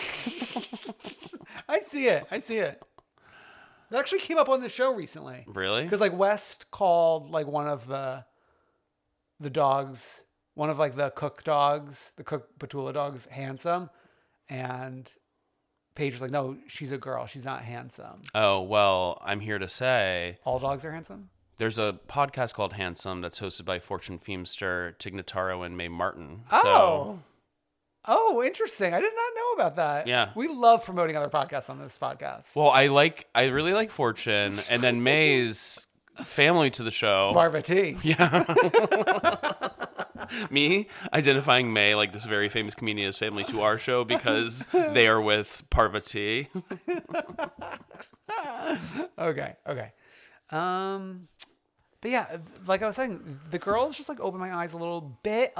I see it. It actually came up on the show recently. Really? Because like West called like one of the dogs, one of like the Cook dogs, the Cook Petula dogs, handsome, and Paige was like, "No, she's a girl. She's not handsome." Oh, well, I'm here to say All dogs are handsome? there's a podcast called Handsome that's hosted by Fortune Feemster, Tig Notaro, and Mae Martin. Oh, interesting. I did not know about that. Yeah. We love promoting other podcasts on this podcast. Well, I really like Fortune, and then Mae's family to the show. Parvati. Yeah. Me identifying Mae, like this very famous comedian, as family to our show because they are with Parvati. Okay. But yeah, like I was saying, the girls just like opened my eyes a little bit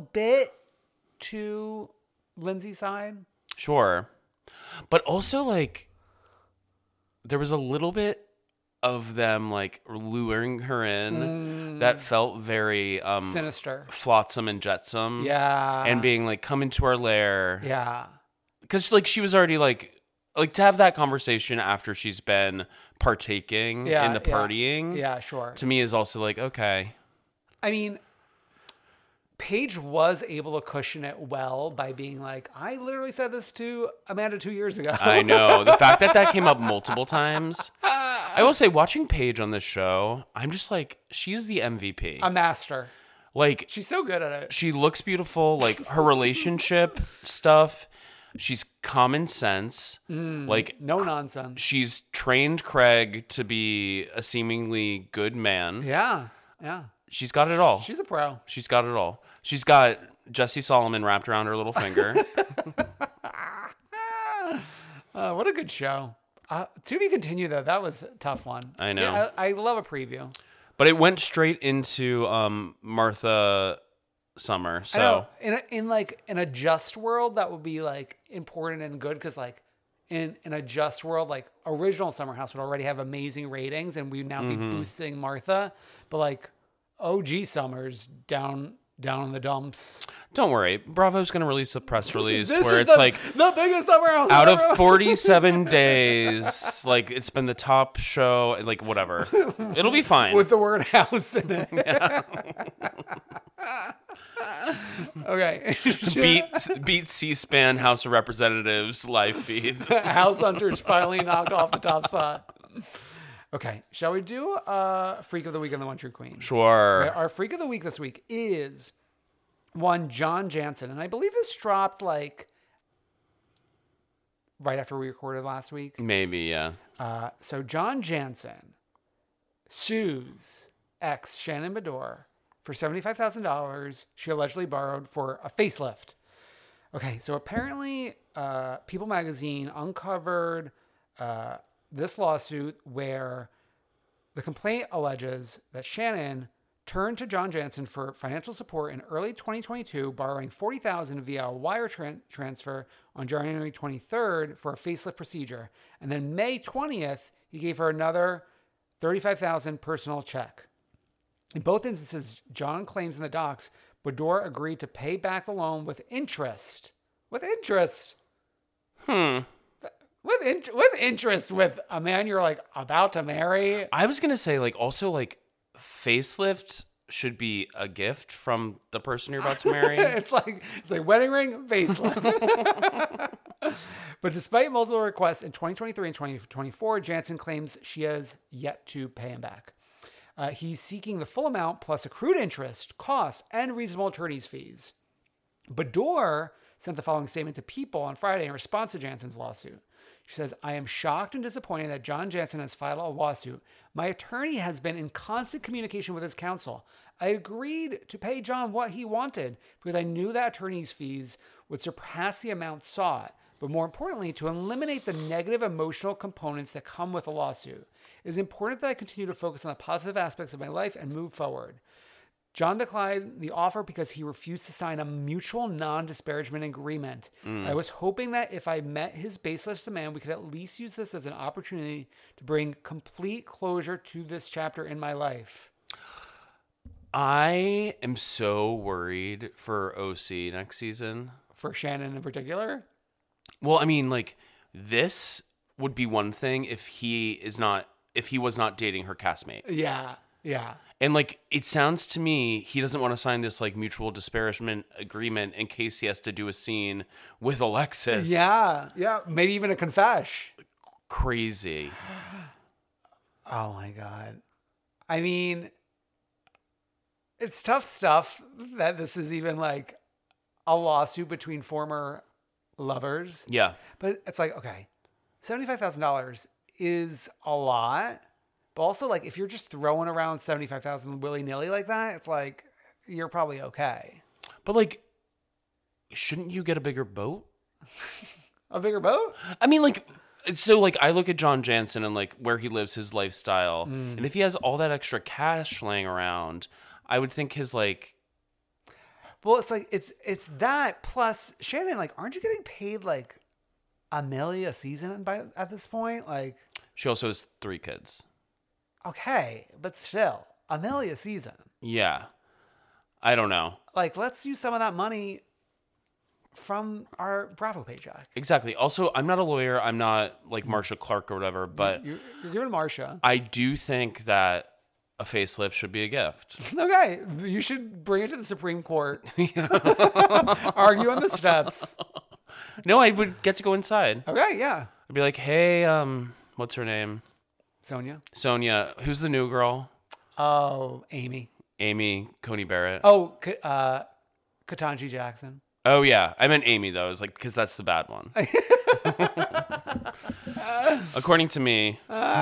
to Lindsay's side. Sure. But also like there was a little bit of them like luring her in that felt very sinister, flotsam and jetsam. Yeah. And being like, come into our lair. Yeah. Because like she was already like to have that conversation after she's been partaking in the partying. Yeah, sure. To me is also like, okay. I mean, Paige was able to cushion it well by being like, I literally said this to Amanda 2 years ago. I know. The fact that came up multiple times. I will say, watching Paige on this show, I'm just like, she's the MVP. A master. Like, she's so good at it. She looks beautiful. Like, her relationship stuff, she's common sense. Like, no nonsense. She's trained Craig to be a seemingly good man. Yeah. She's got it all. She's a pro. She's got it all. She's got Jesse Solomon wrapped around her little finger. What a good show. To be continued, though. That was a tough one. I know. Yeah, I love a preview. But it went straight into Martha Summer. So in a just world, that would be like important and good because like in a just world, like original Summer House would already have amazing ratings, and we'd now be boosting Martha. But like OG Summer's down in the dumps. Don't worry, Bravo's going to release a press release This where is it's like the biggest Summer House out ever. of 47 days, like it's been the top show, and like whatever, it'll be fine with the word house in it. Yeah. Okay. beat C-SPAN House of Representatives live feed. House Hunters finally knocked off the top spot. Okay, shall we do Freak of the Week and the One True Queen? Sure. Okay, our Freak of the Week this week is one John Jansen, and I believe this dropped like right after we recorded last week. Maybe, yeah. So John Jansen sues ex Shannon Beador for $75,000 she allegedly borrowed for a facelift. Okay, so apparently People Magazine uncovered this lawsuit where the complaint alleges that Shannon turned to John Jansen for financial support in early 2022, borrowing $40,000 via a wire transfer on January 23rd for a facelift procedure. And then May 20th, he gave her another $35,000 personal check. In both instances, John claims in the docs, Beador agreed to pay back the loan with interest. With interest? With interest with a man you're like about to marry. I was gonna say like also like facelift should be a gift from the person you're about to marry. it's like wedding ring, facelift. But despite multiple requests in 2023 and 2024, Jansen claims she has yet to pay him back. He's seeking the full amount plus accrued interest, costs, and reasonable attorney's fees. Beador sent the following statement to People on Friday in response to Jansen's lawsuit. She says, I am shocked and disappointed that John Jansen has filed a lawsuit. My attorney has been in constant communication with his counsel. I agreed to pay John what he wanted because I knew that attorney's fees would surpass the amount sought, but more importantly, to eliminate the negative emotional components that come with a lawsuit. It is important that I continue to focus on the positive aspects of my life and move forward. John declined the offer because he refused to sign a mutual non-disparagement agreement. I was hoping that if I met his baseless demand, we could at least use this as an opportunity to bring complete closure to this chapter in my life. I am so worried for OC next season. For Shannon in particular? Well, I mean, like, this would be one thing if he was not dating her castmate. Yeah. And like, it sounds to me, he doesn't want to sign this like mutual disparagement agreement in case he has to do a scene with Alexis. Yeah. Maybe even a confesh. Crazy. Oh my God. I mean, it's tough stuff that this is even like a lawsuit between former lovers. Yeah. But it's like, okay, $75,000 is a lot. But also, like, if you're just throwing around $75,000 willy-nilly like that, it's like, you're probably okay. But, like, shouldn't you get a bigger boat? A bigger boat? I mean, like, so, like, I look at John Jansen and, like, where he lives, his lifestyle. And if he has all that extra cash laying around, I would think his, like... Well, it's like, it's that plus, Shannon, like, aren't you getting paid, like, $1 million a season at this point? Like... She also has 3 kids. Okay, but still, $1 million a season. Yeah. I don't know. Like, let's use some of that money from our Bravo paycheck. Exactly. Also, I'm not a lawyer. I'm not like Marsha Clark or whatever, but You're giving Marsha. I do think that a facelift should be a gift. Okay, you should bring it to the Supreme Court. Argue on the steps. No, I would get to go inside. Okay, yeah. I'd be like, hey, what's her name? Sonia. Who's the new girl? Oh, Amy Coney Barrett. Oh, Ketanji Jackson. Oh, yeah. I meant Amy, though. I was like, because that's the bad one. According to me.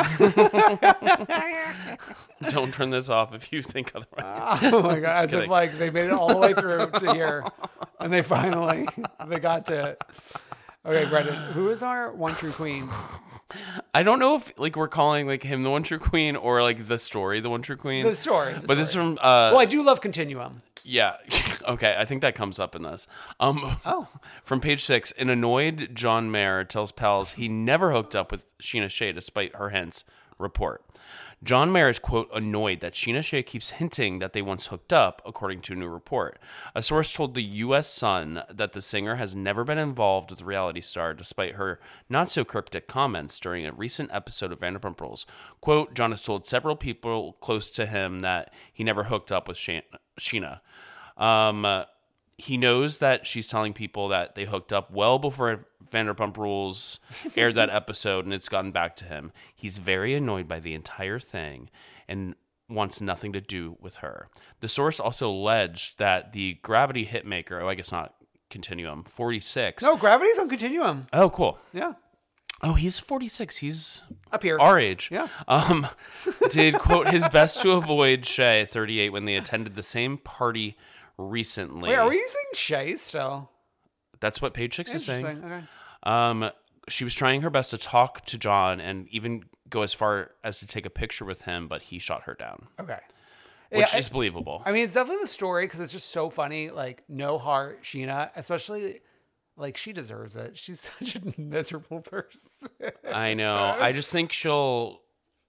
Don't turn this off if you think otherwise. Oh, my God. As if, like, they made it all the way through to here. And they finally, they got to it. Okay, Brendan, who is our one true queen? I don't know if like we're calling like him the one true queen or like the story the one true queen. The story. But this is from well, I do love Continuum. Yeah. Okay, I think that comes up in this. From page 6, an annoyed John Mayer tells pals he never hooked up with Sheena Shea despite her hints. Report. John Mayer is, quote, annoyed that Sheena Shea keeps hinting that they once hooked up, according to a new report. A source told the U.S. Sun that the singer has never been involved with the reality star, despite her not-so-cryptic comments during a recent episode of Vanderpump Rules. Quote, John has told several people close to him that he never hooked up with Sheena. He knows that she's telling people that they hooked up well before Vanderpump Rules aired that episode, and it's gotten back to him. He's very annoyed by the entire thing and wants nothing to do with her. The source also alleged that the Gravity hitmaker, I guess not Continuum, 46. No, Gravity's on Continuum. Oh, cool. Yeah. Oh, he's 46. He's up here. Our age. Yeah. Did, quote, his best to avoid Shea, 38, when they attended the same party recently. Wait, are we using Shea still? That's what page 6 is saying. Okay. She was trying her best to talk to John and even go as far as to take a picture with him, but he shot her down. Okay. Which is believable. I mean, it's definitely the story because it's just so funny. Like, no heart, Sheena, especially, like, she deserves it. She's such a miserable person. I know. I just think she'll...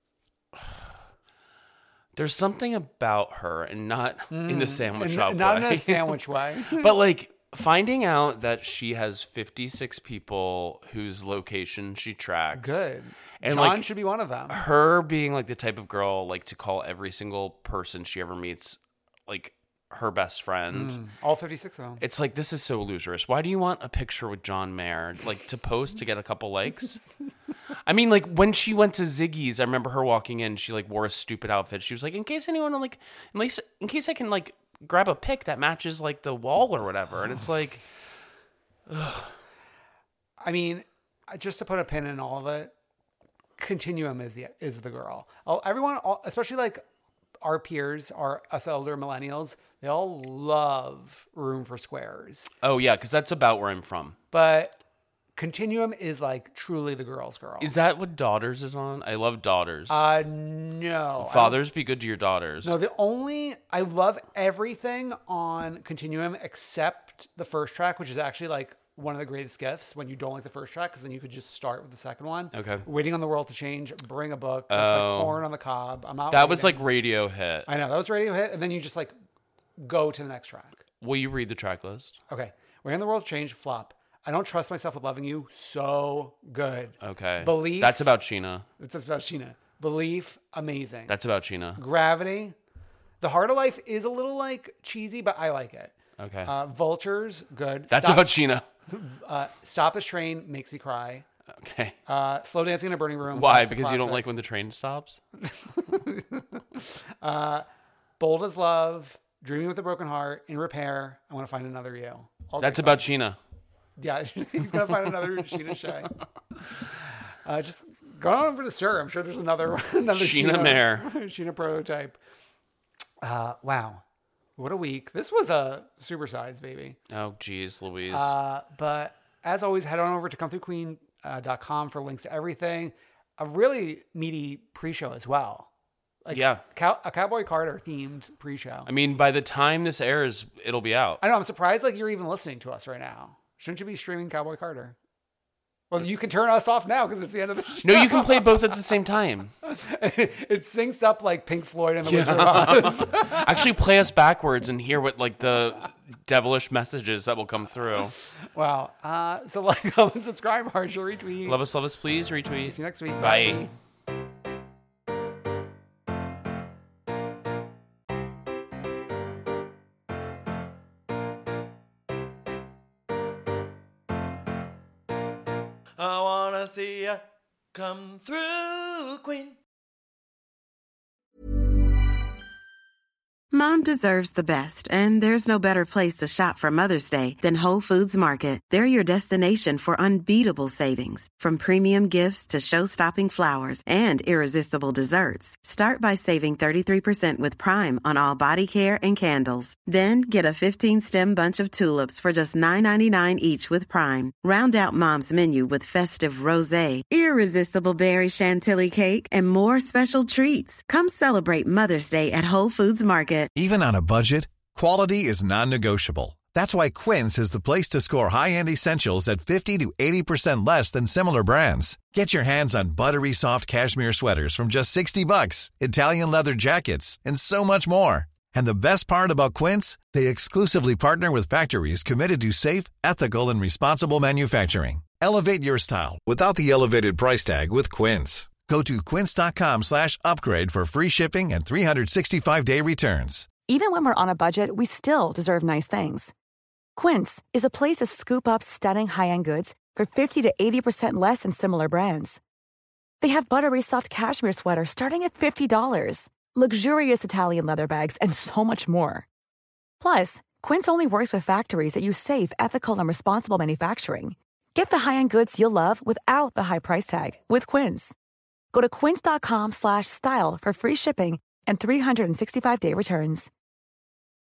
There's something about her, and not in the sandwich shop way. Not in a sandwich way. But, like, finding out that she has 56 people whose location she tracks. Good. And John like, should be one of them. Her being, like, the type of girl, like, to call every single person she ever meets, like, her best friend. All 56 of them. It's like, this is so loserous. Why do you want a picture with John Mayer, like, to post to get a couple likes? I mean, like, when she went to Ziggy's, I remember her walking in, she, like, wore a stupid outfit. She was like, in case anyone, like, at least, in case I can, like, grab a pic that matches, like, the wall or whatever. And it's like, ugh. I mean, just to put a pin in all of it, Continuum is the girl. Everyone, especially, like, our peers, us elder millennials, they all love Room for Squares. Oh, yeah, because that's about where I'm from. But Continuum is, like, truly the girl's girl. Is that what Daughters is on? I love Daughters. No. Fathers, be good to your daughters. No, I love everything on Continuum except the first track, which is actually, like, one of the greatest gifts when you don't like the first track, because then you could just start with the second one. Okay. Waiting on the World to Change, Bring a Book, that's like Corn on the Cob. I'm out. That was like radio hit. I know, that was radio hit, and then you just like go to the next track. Will you read the track list? Okay. Waiting on the World to Change, flop. I Don't Trust Myself with Loving You, so good. Okay. Belief. That's about Sheena. That's about Sheena. Belief, amazing. That's about Sheena. Gravity. The Heart of Life is a little like cheesy, but I like it. Okay. Vultures, good. That's about Sheena. Stop This Train makes me cry. Okay. Slow Dancing in a Burning Room. Why? Because you don't like when the train stops? Bold as Love, Dreaming with a Broken Heart, In Repair, I Want to Find Another You. That's about Sheena. Yeah, he's going to find another Sheena Shea. Just go on over to Sir. I'm sure there's another Sheena Mayer. Sheena prototype. Wow. What a week. This was a supersize, baby. Oh, geez, Louise. But as always, head on over to comethroughqueen.com for links to everything. A really meaty pre-show as well. Like, yeah. A Cowboy Carter themed pre-show. I mean, by the time this airs, it'll be out. I know. I'm surprised like you're even listening to us right now. Shouldn't you be streaming Cowboy Carter? Well, you can turn us off now because it's the end of the show. No, you can play both at the same time. It syncs up like Pink Floyd and the Wizard of Oz. Actually, play us backwards and hear what like the devilish messages that will come through. Wow. So like, comment, subscribe, heart, share, retweet. Love us, please. Retweet. See you next week. Bye. I wanna see ya come through, Queen. Mom deserves the best, and there's no better place to shop for Mother's Day than Whole Foods Market. They're your destination for unbeatable savings, from premium gifts to show-stopping flowers and irresistible desserts. Start by saving 33% with Prime on all body care and candles. Then get a 15-stem bunch of tulips for just $9.99 each with Prime. Round out Mom's menu with festive rosé, irresistible berry chantilly cake, and more special treats. Come celebrate Mother's Day at Whole Foods Market. Even on a budget, quality is non-negotiable. That's why Quince is the place to score high-end essentials at 50 to 80% less than similar brands. Get your hands on buttery soft cashmere sweaters from just $60, Italian leather jackets, and so much more. And the best part about Quince, they exclusively partner with factories committed to safe, ethical, and responsible manufacturing. Elevate your style without the elevated price tag with Quince. Go to quince.com/upgrade for free shipping and 365-day returns. Even when we're on a budget, we still deserve nice things. Quince is a place to scoop up stunning high-end goods for 50 to 80% less than similar brands. They have buttery soft cashmere sweaters starting at $50, luxurious Italian leather bags, and so much more. Plus, Quince only works with factories that use safe, ethical, and responsible manufacturing. Get the high-end goods you'll love without the high price tag with Quince. Go to quince.com/style for free shipping and 365-day returns.